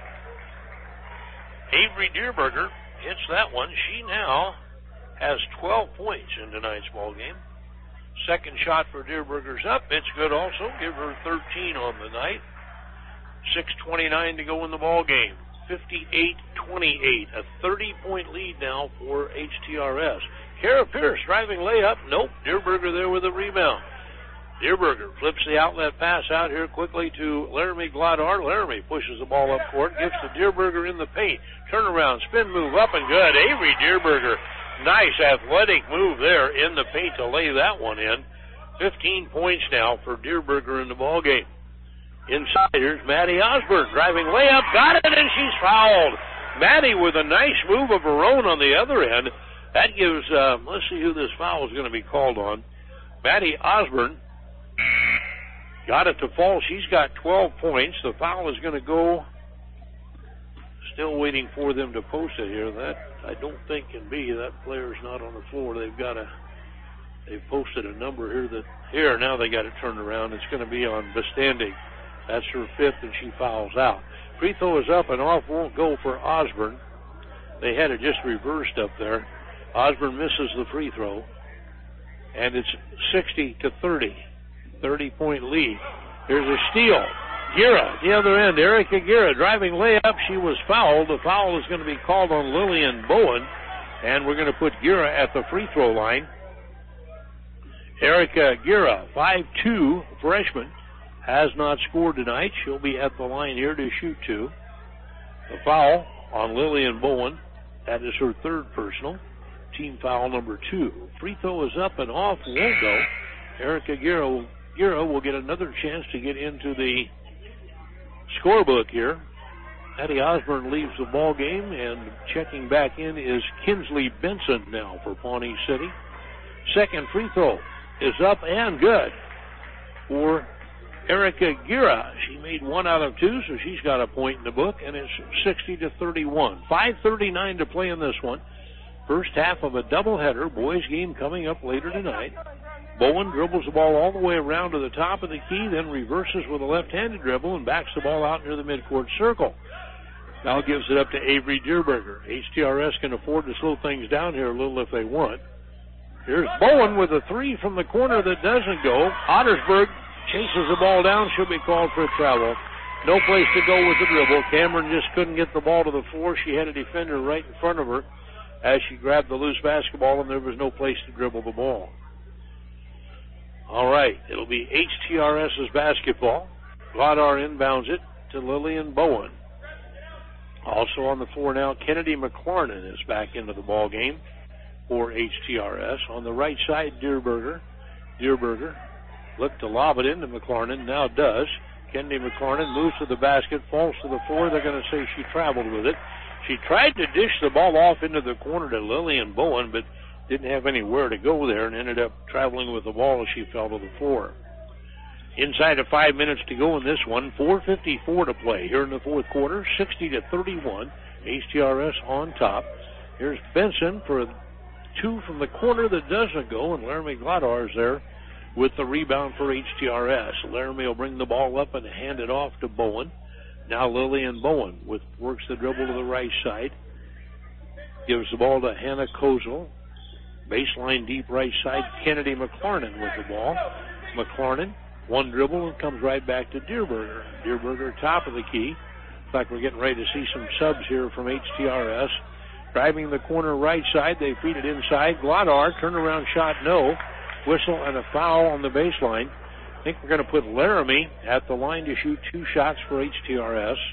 Avery Deerberger hits that one. She now has twelve points in tonight's ball game. Second shot for Deerberger's up. It's good also. Give her thirteen on the night. six twenty-nine to go in the ball game. fifty-eight twenty-eight. A thirty-point lead now for H T R S. Kara Pierce driving layup. Nope. Deerberger there with a rebound. Deerberger flips the outlet pass out here quickly to Laramie Glodar. Laramie pushes the ball up court, gets to Deerberger in the paint. Turnaround, spin move, up and good. Avery Deerberger, nice athletic move there in the paint to lay that one in. fifteen points now for Deerberger in the ball game. Inside, here's Maddie Osborne driving layup, got it, and she's fouled. Maddie with a nice move of her own on the other end. That gives, uh, let's see who this foul is going to be called on. Maddie Osborne got it to fall. She's got twelve points. The foul is going to go. Still waiting for them to post it here. That I don't think can be. That player's not on the floor. They've got a. They've posted a number here that here now they got it turned around. It's going to be on Bastandi. That's her fifth, and she fouls out. Free throw is up and off. Won't go for Osborne. They had it just reversed up there. Osborne misses the free throw, and it's sixty to thirty. thirty-point lead. Here's a steal. Gira, the other end. Erica Gira driving layup. She was fouled. The foul is going to be called on Lillian Bowen, and we're going to put Gira at the free throw line. Erica Gira, five two freshman, has not scored tonight. She'll be at the line here to shoot two. The foul on Lillian Bowen. That is her third personal. Team foul number two. Free throw is up and off. Won't go. Erica Gira will Gira will get another chance to get into the scorebook here. Maddie Osborne leaves the ball game, and checking back in is Kinsley Benson now for Pawnee City. Second free throw is up and good for Erica Gira. She made one out of two, so she's got a point in the book, and it's sixty to thirty-one. five thirty-nine to play in this one. First half of a doubleheader, boys game coming up later tonight. Bowen dribbles the ball all the way around to the top of the key, then reverses with a left-handed dribble and backs the ball out near the midcourt circle. Now gives it up to Avery Dierberger. H T R S can afford to slow things down here a little if they want. Here's Bowen with a three from the corner that doesn't go. Ottersburg chases the ball down. She'll be called for a travel. No place to go with the dribble. Cameron just couldn't get the ball to the floor. She had a defender right in front of her as she grabbed the loose basketball, and there was no place to dribble the ball. All right, it'll be H T R S's basketball. Vladar inbounds it to Lillian Bowen. Also on the floor now, Kennedy McLarnon is back into the ball game for H T R S. On the right side, Dierberger. Dierberger looked to lob it into McLarnon, now does. Kennedy McLarnon moves to the basket, falls to the floor. They're going to say she traveled with it. She tried to dish the ball off into the corner to Lillian Bowen, but didn't have anywhere to go there and ended up traveling with the ball as she fell to the floor. Inside of five minutes to go in this one, four fifty-four to play here in the fourth quarter, sixty to thirty-one. H T R S on top. Here's Benson for a two from the corner that doesn't go, and Laramie Gladar is there with the rebound for H T R S. Laramie will bring the ball up and hand it off to Bowen. Now Lillian Bowen with works the dribble to the right side. Gives the ball to Hannah Kozel. Baseline deep right side, Kennedy McLarnon with the ball. McLarnon, one dribble and comes right back to Dierberger. Dierberger top of the key. Looks like we're getting ready to see some subs here from H T R S. Driving the corner right side, they feed it inside. Gladar, turnaround shot, no. Whistle and a foul on the baseline. I think we're going to put Laramie at the line to shoot two shots for H T R S.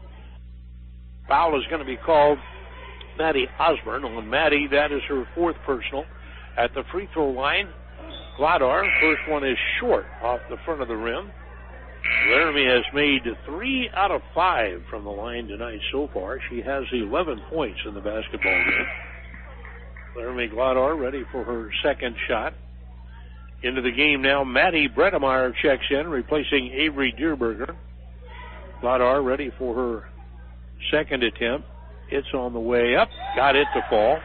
Foul is going to be called Maddie Osborne on Maddie. That is her fourth personal. At the free throw line, Gladar, first one is short off the front of the rim. Laramie has made three out of five from the line tonight so far. She has eleven points in the basketball game. Laramie Gladar ready for her second shot. Into the game now, Maddie Bredemeyer checks in, replacing Avery Dierberger. Gladar ready for her second attempt. It's on the way up. Got it to fall.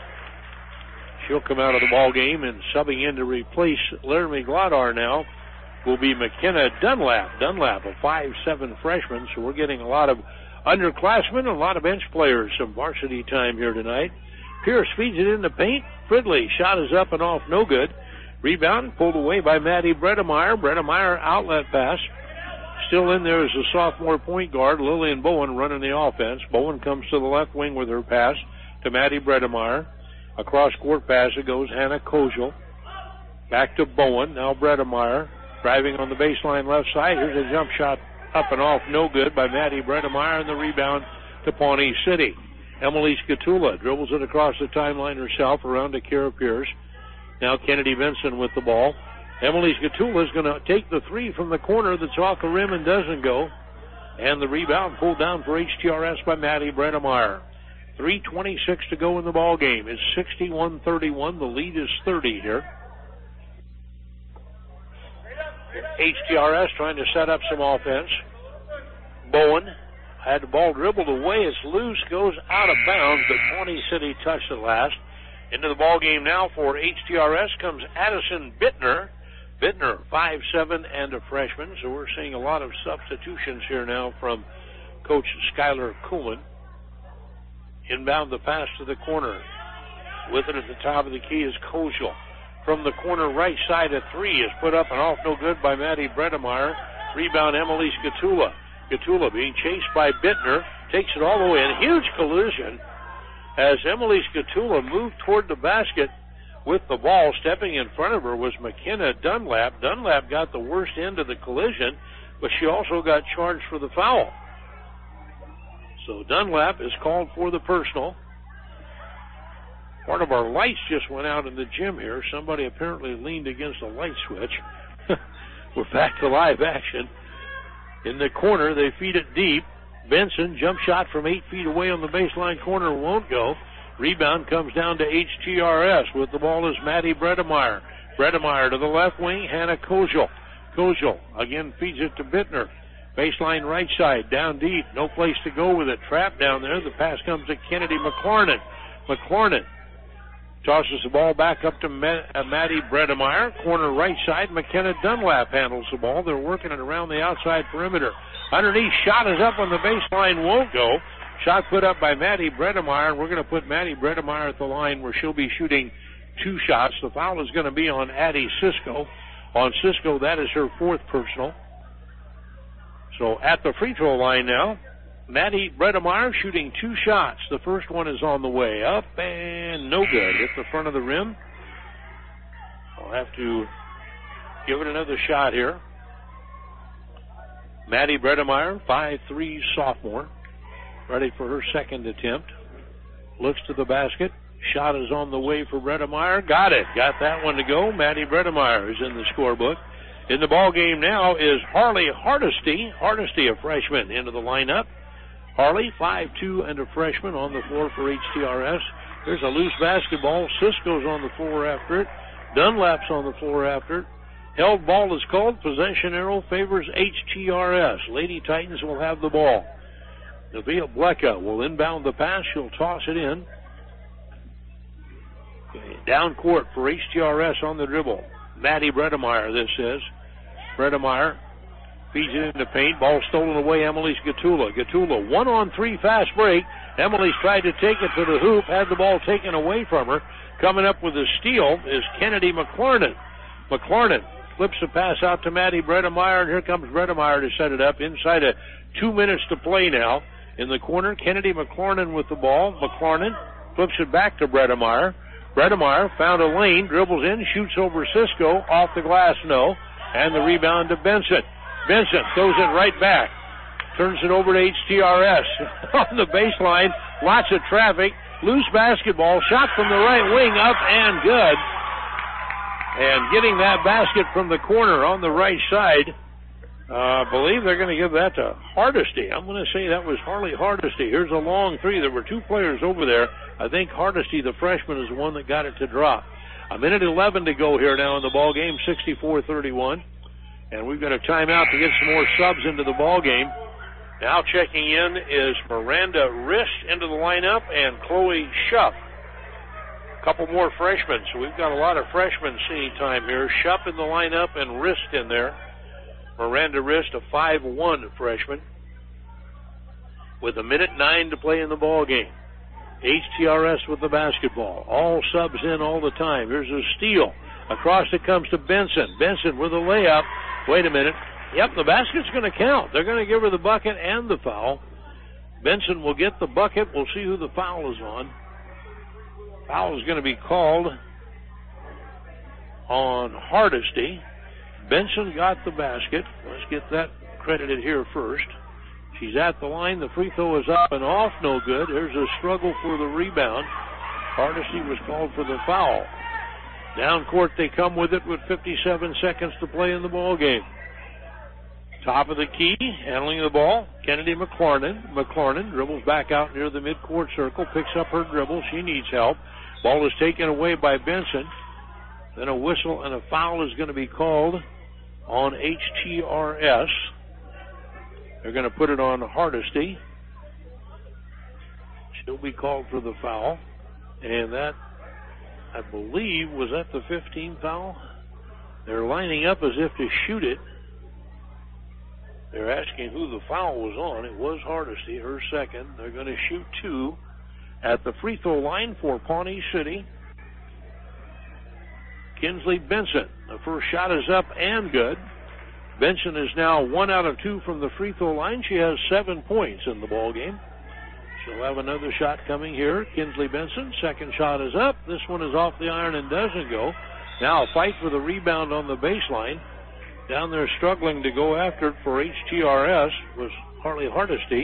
She'll come out of the ball game, and subbing in to replace Laramie Gladar now will be McKenna Dunlap. Dunlap, a five seven freshman, so we're getting a lot of underclassmen and a lot of bench players, some varsity time here tonight. Pierce feeds it in the paint. Fridley, shot is up and off, no good. Rebound pulled away by Maddie Bredemeyer. Bredemeyer outlet pass. Still in there is a sophomore point guard, Lillian Bowen, running the offense. Bowen comes to the left wing with her pass to Maddie Bredemeyer. Across court pass it goes Hannah Kozel. Back to Bowen. Now Bredemeyer driving on the baseline left side. Here's a jump shot up and off, no good by Maddie Bredemeyer, and the rebound to Pawnee City. Emily Skatula dribbles it across the timeline herself around to Kara Pierce. Now Kennedy Benson with the ball. Emily Skatula is going to take the three from the corner that's off the rim and doesn't go. And the rebound pulled down for H T R S by Maddie Bredemeyer. three twenty-six to go in the ball game. It's sixty-one thirty-one. The lead is thirty here. H T R S trying to set up some offense. Bowen had the ball dribbled away. It's loose, goes out of bounds, but Pawnee City touched it last. Into the ball game now for H T R S comes Addison Bittner. Bittner, five seven and a freshman, so we're seeing a lot of substitutions here now from Coach Skylar Kuhlman. Inbound the pass to the corner. With it at the top of the key is Kozel. From the corner right side, a three is put up and off, no good by Maddie Bredemeyer. Rebound Emily Skatula. Skatula being chased by Bittner, takes it all the way in. Huge collision as Emily Skatula moved toward the basket with the ball. Stepping in front of her was McKenna Dunlap. Dunlap got the worst end of the collision, but she also got charged for the foul. So Dunlap is called for the personal. Part of our lights just went out in the gym here. Somebody apparently leaned against a light switch. We're back to live action. In the corner, they feed it deep. Benson, jump shot from eight feet away on the baseline corner, won't go. Rebound comes down to H T R S. With the ball is Maddie Bredemeyer. Bredemeyer to the left wing, Hannah Kozel. Kozel again feeds it to Bittner. Baseline right side, down deep, no place to go with it. Trap down there. The pass comes to Kennedy McLaurin. McLaurin tosses the ball back up to uh, Maddie Bredemeyer. Corner right side, McKenna Dunlap handles the ball. They're working it around the outside perimeter. Underneath, shot is up on the baseline, won't go. Shot put up by Maddie Bredemeyer, and we're going to put Maddie Bredemeyer at the line where she'll be shooting two shots. The foul is going to be on Addie Cisco. On Cisco, that is her fourth personal. So at the free throw line now, Maddie Bredemeyer shooting two shots. The first one is on the way up and no good. Hit the front of the rim. I'll have to give it another shot here. Maddie Bredemeyer, five three sophomore, ready for her second attempt. Looks to the basket. Shot is on the way for Bredemeyer. Got it. Got that one to go. Maddie Bredemeyer is in the scorebook. In the ball game now is Harley Hardesty. Hardesty, a freshman, into the lineup. Harley, five two and a freshman on the floor for H T R S. There's a loose basketball. Cisco's on the floor after it. Dunlap's on the floor after it. Held ball is called. Possession arrow favors H T R S. Lady Titans will have the ball. Nevaeh Blecka will inbound the pass. She'll toss it in. Okay, down court for H T R S on the dribble. Maddie Bredemeyer, this is. Bredemeyer feeds it into paint. Ball stolen away, Emily's Gatula. Gatula, one on three fast break. Emily's tried to take it to the hoop, had the ball taken away from her. Coming up with a steal is Kennedy McLaurin. McLaurin flips the pass out to Maddie Bredemeyer, and here comes Bredemeyer to set it up. Inside of two minutes to play now. In the corner, Kennedy McLaurin with the ball. McLaurin flips it back to Bredemeyer. Bredemeyer found a lane, dribbles in, shoots over Cisco, off the glass, no. And the rebound to Benson. Benson throws it right back. Turns it over to H T R S. On the baseline, lots of traffic. Loose basketball, shot from the right wing, up and good. And getting that basket from the corner on the right side, uh, I believe they're going to give that to Hardesty. I'm going to say that was Harley Hardesty. Here's a long three. There were two players over there. I think Hardesty, the freshman, is the one that got it to drop. A minute eleven to go here now in the ball game, sixty-four thirty-one. And we've got a timeout to get some more subs into the ball game. Now checking in is Miranda Rist into the lineup and Chloe Shupp. A couple more freshmen, so we've got a lot of freshmen seeing time here. Shupp in the lineup and Rist in there. Miranda Rist, a five one freshman, with a minute nine to play in the ball game. H T R S with the basketball. All subs in all the time. Here's a steal. Across it comes to Benson. Benson with a layup. Wait a minute. Yep, the basket's going to count. They're going to give her the bucket and the foul. Benson will get the bucket. We'll see who the foul is on. Foul is going to be called on Hardesty. Benson got the basket. Let's get that credited here first. She's at the line. The free throw is up and off. No good. There's a struggle for the rebound. Hardesty was called for the foul. Down court they come with it with fifty-seven seconds to play in the ball game. Top of the key, handling the ball, Kennedy McLaurin. McLaurin dribbles back out near the midcourt circle, picks up her dribble. She needs help. Ball is taken away by Benson. Then a whistle and a foul is going to be called on H T R S. They're going to put it on Hardesty. She'll be called for the foul. And that, I believe, was that the fifteenth foul? They're lining up as if to shoot it. They're asking who the foul was on. It was Hardesty, her second. They're going to shoot two at the free throw line for Pawnee City. Kinsley Benson. The first shot is up and good. Benson is now one out of two from the free throw line. She has seven points in the ball game. She'll have another shot coming here. Kinsley Benson, second shot is up. This one is off the iron and doesn't go. Now a fight for the rebound on the baseline. Down there struggling to go after it for H T R S was Harley Hardesty.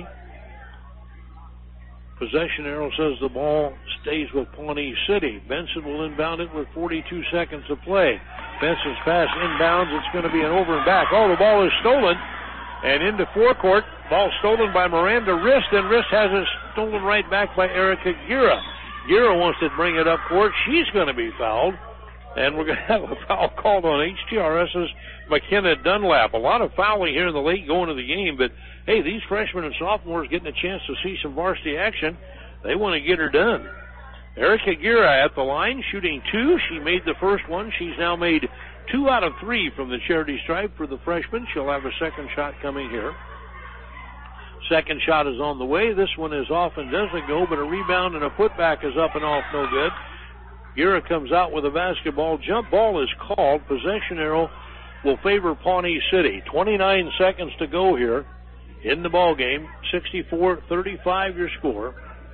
Possession arrow says the ball stays with Pawnee City. Benson will inbound it with forty-two seconds to play. Benson's pass inbounds. It's going to be an over and back. Oh, the ball is stolen. And into forecourt. Ball stolen by Miranda Rist, and Rist has it stolen right back by Erica Gira. Gira wants to bring it up court. She's going to be fouled. And we're going to have a foul called on H T R S's McKenna Dunlap. A lot of fouling here in the late going of the game, but hey, these freshmen and sophomores getting a chance to see some varsity action. They want to get her done. Erica Gira at the line, shooting two. She made the first one. She's now made two out of three from the charity stripe for the freshman. She'll have a second shot coming here. Second shot is on the way. This one is off and doesn't go, but a rebound and a putback is up and off, no good. Gira comes out with a basketball. Jump ball is called. Possession arrow will favor Pawnee City. twenty-nine seconds to go here in the ball game. sixty-four thirty-five your score.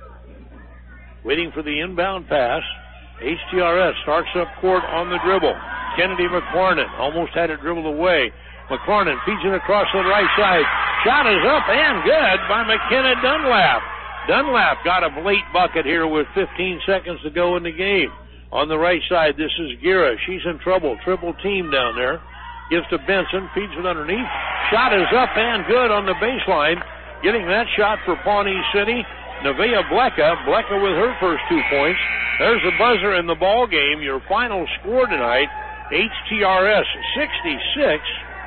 Waiting for the inbound pass. H T R S starts up court on the dribble. Kennedy McClarnon almost had it dribbled away. McClarnon feeds it across the right side. Shot is up and good by McKenna Dunlap. Dunlap got a late bucket here with fifteen seconds to go in the game. On the right side, this is Gira. She's in trouble. Triple team down there. Gives to Benson. Feeds it underneath. Shot is up and good on the baseline. Getting that shot for Pawnee City. Nevaeh Blecka. Blecka with her first two points. There's the buzzer in the ball game. Your final score tonight, H T R S sixty-six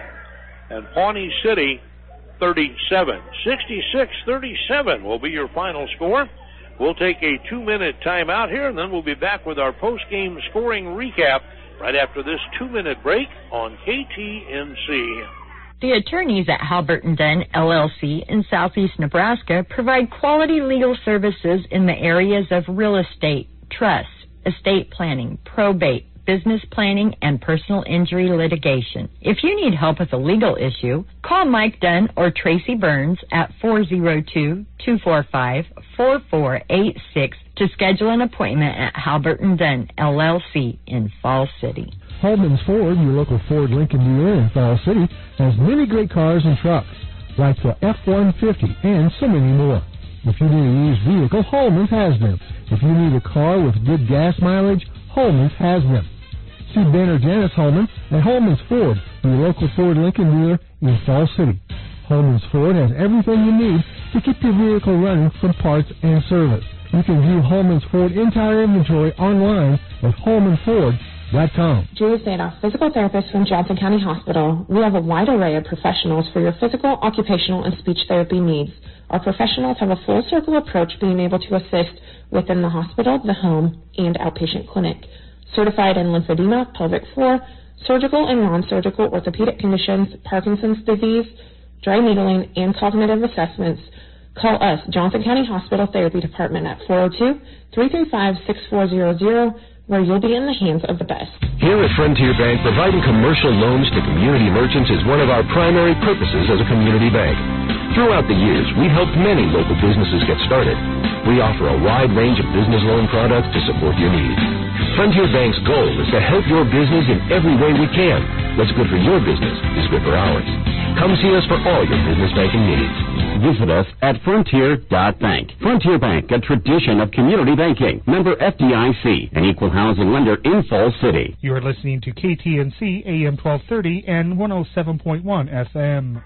and Pawnee City thirty-seven. sixty-six thirty-seven will be your final score. We'll take a two-minute timeout here, and then we'll be back with our post-game scoring recap right after this two-minute break on K T N C. The attorneys at Halbert and Dunn, L L C, in Southeast Nebraska provide quality legal services in the areas of real estate, trust, estate planning, probate, business planning, and personal injury litigation. If you need help with a legal issue, call Mike Dunn or Tracy Burns at four oh two, two four five, four four eight six to schedule an appointment at Halbert and Dunn, L L C in Falls City. Holman's Ford, your local Ford Lincoln dealer in Falls City, has many great cars and trucks, like the F one fifty and so many more. If you need a used vehicle, Holman's has them. If you need a car with good gas mileage, Holman's has them. See Ben or Janice Holman at Holman's Ford, your local Ford Lincoln dealer in Falls City. Holman's Ford has everything you need to keep your vehicle running from parts and service. You can view Holman's Ford entire inventory online at holman ford dot com. Julie Sadoff, physical therapist from Johnson County Hospital. We have a wide array of professionals for your physical, occupational, and speech therapy needs. Our professionals have a full circle approach, being able to assist within the hospital, the home, and outpatient clinic. Certified in lymphedema, pelvic floor, surgical and non-surgical orthopedic conditions, Parkinson's disease, dry needling, and cognitive assessments. Call us, Johnson County Hospital Therapy Department, at four oh two, three three five, six four zero zero, where you'll be in the hands of the best. Here at Frontier Bank, providing commercial loans to community merchants is one of our primary purposes as a community bank. Throughout the years, we've helped many local businesses get started. We offer a wide range of business loan products to support your needs. Frontier Bank's goal is to help your business in every way we can. What's good for your business is good for ours. Come see us for all your business banking needs. Visit us at frontier dot bank. Frontier Bank, a tradition of community banking. Member F D I C, an equal housing lender in Falls City. You are listening to K T N C A M twelve thirty and one oh seven point one F M.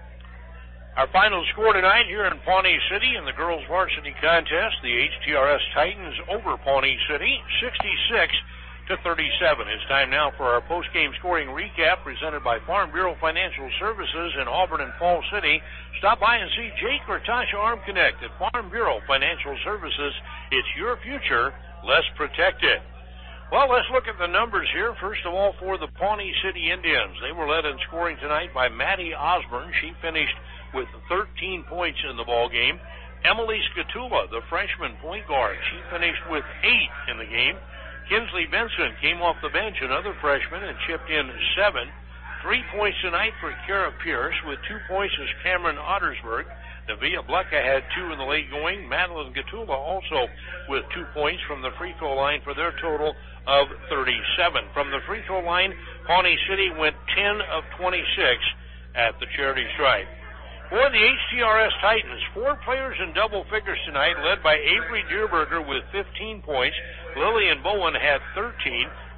Our final score tonight here in Pawnee City in the girls varsity contest, the H T R S Titans over Pawnee City, sixty-six to thirty-seven. It's time now for our post-game scoring recap presented by Farm Bureau Financial Services in Auburn and Falls City. Stop by and see Jake or Tasha Armconnect at Farm Bureau Financial Services. It's your future, less protected. Well, let's look at the numbers here. First of all, for the Pawnee City Indians, they were led in scoring tonight by Maddie Osborne. She finished with thirteen points in the ball game. Emily Scatula, the freshman point guard, she finished with eight in the game. Kinsley Benson came off the bench, another freshman, and chipped in seven. Three points tonight for Kara Pierce, with two points is Cameron Ottersberg. Nevaeh Blecka had two in the late going. Madeline Gatula also with two points from the free throw line for their total of thirty-seven. From the free throw line, Pawnee City went ten of twenty-six at the charity stripe. For the H T R S Titans, four players in double figures tonight, led by Avery Deerberger with fifteen points. Lillian Bowen had thirteen.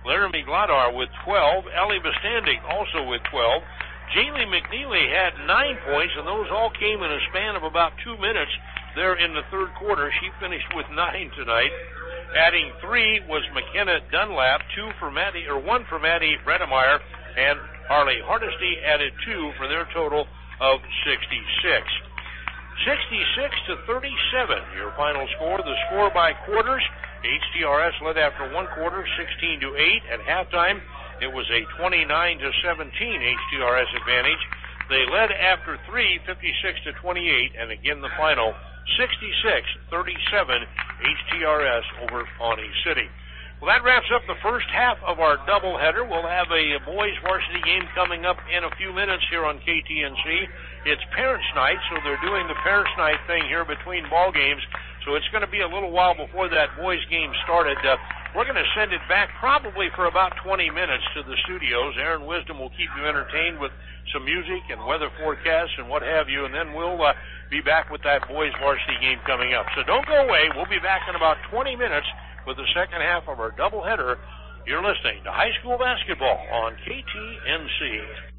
Laramie Gladar with twelve. Ellie Bestandig also with twelve. Jaylee McNeely had nine points, and those all came in a span of about two minutes there in the third quarter. She finished with nine tonight. Adding three was McKenna Dunlap, two for Maddie, or one for Maddie Bredemeyer, and Harley Hardesty added two for their total of sixty-six. sixty-six to thirty-seven, your final score. The score by quarters, H T R S led after one quarter, sixteen to eight. At halftime, it was a twenty-nine to seventeen H T R S advantage. They led after three, fifty-six to twenty-eight, and again the final, sixty-six thirty-seven H T R S over Pawnee City. Well, that wraps up the first half of our doubleheader. We'll have a boys varsity game coming up in a few minutes here on K T N C. It's Parents' Night, so they're doing the Parents' Night thing here between ball games. So it's going to be a little while before that boys game started. Uh, we're going to send it back probably for about twenty minutes to the studios. Aaron Wisdom will keep you entertained with some music and weather forecasts and what have you, and then we'll uh, be back with that boys varsity game coming up. So don't go away. We'll be back in about twenty minutes with the second half of our doubleheader. You're listening to high school basketball on K T N C.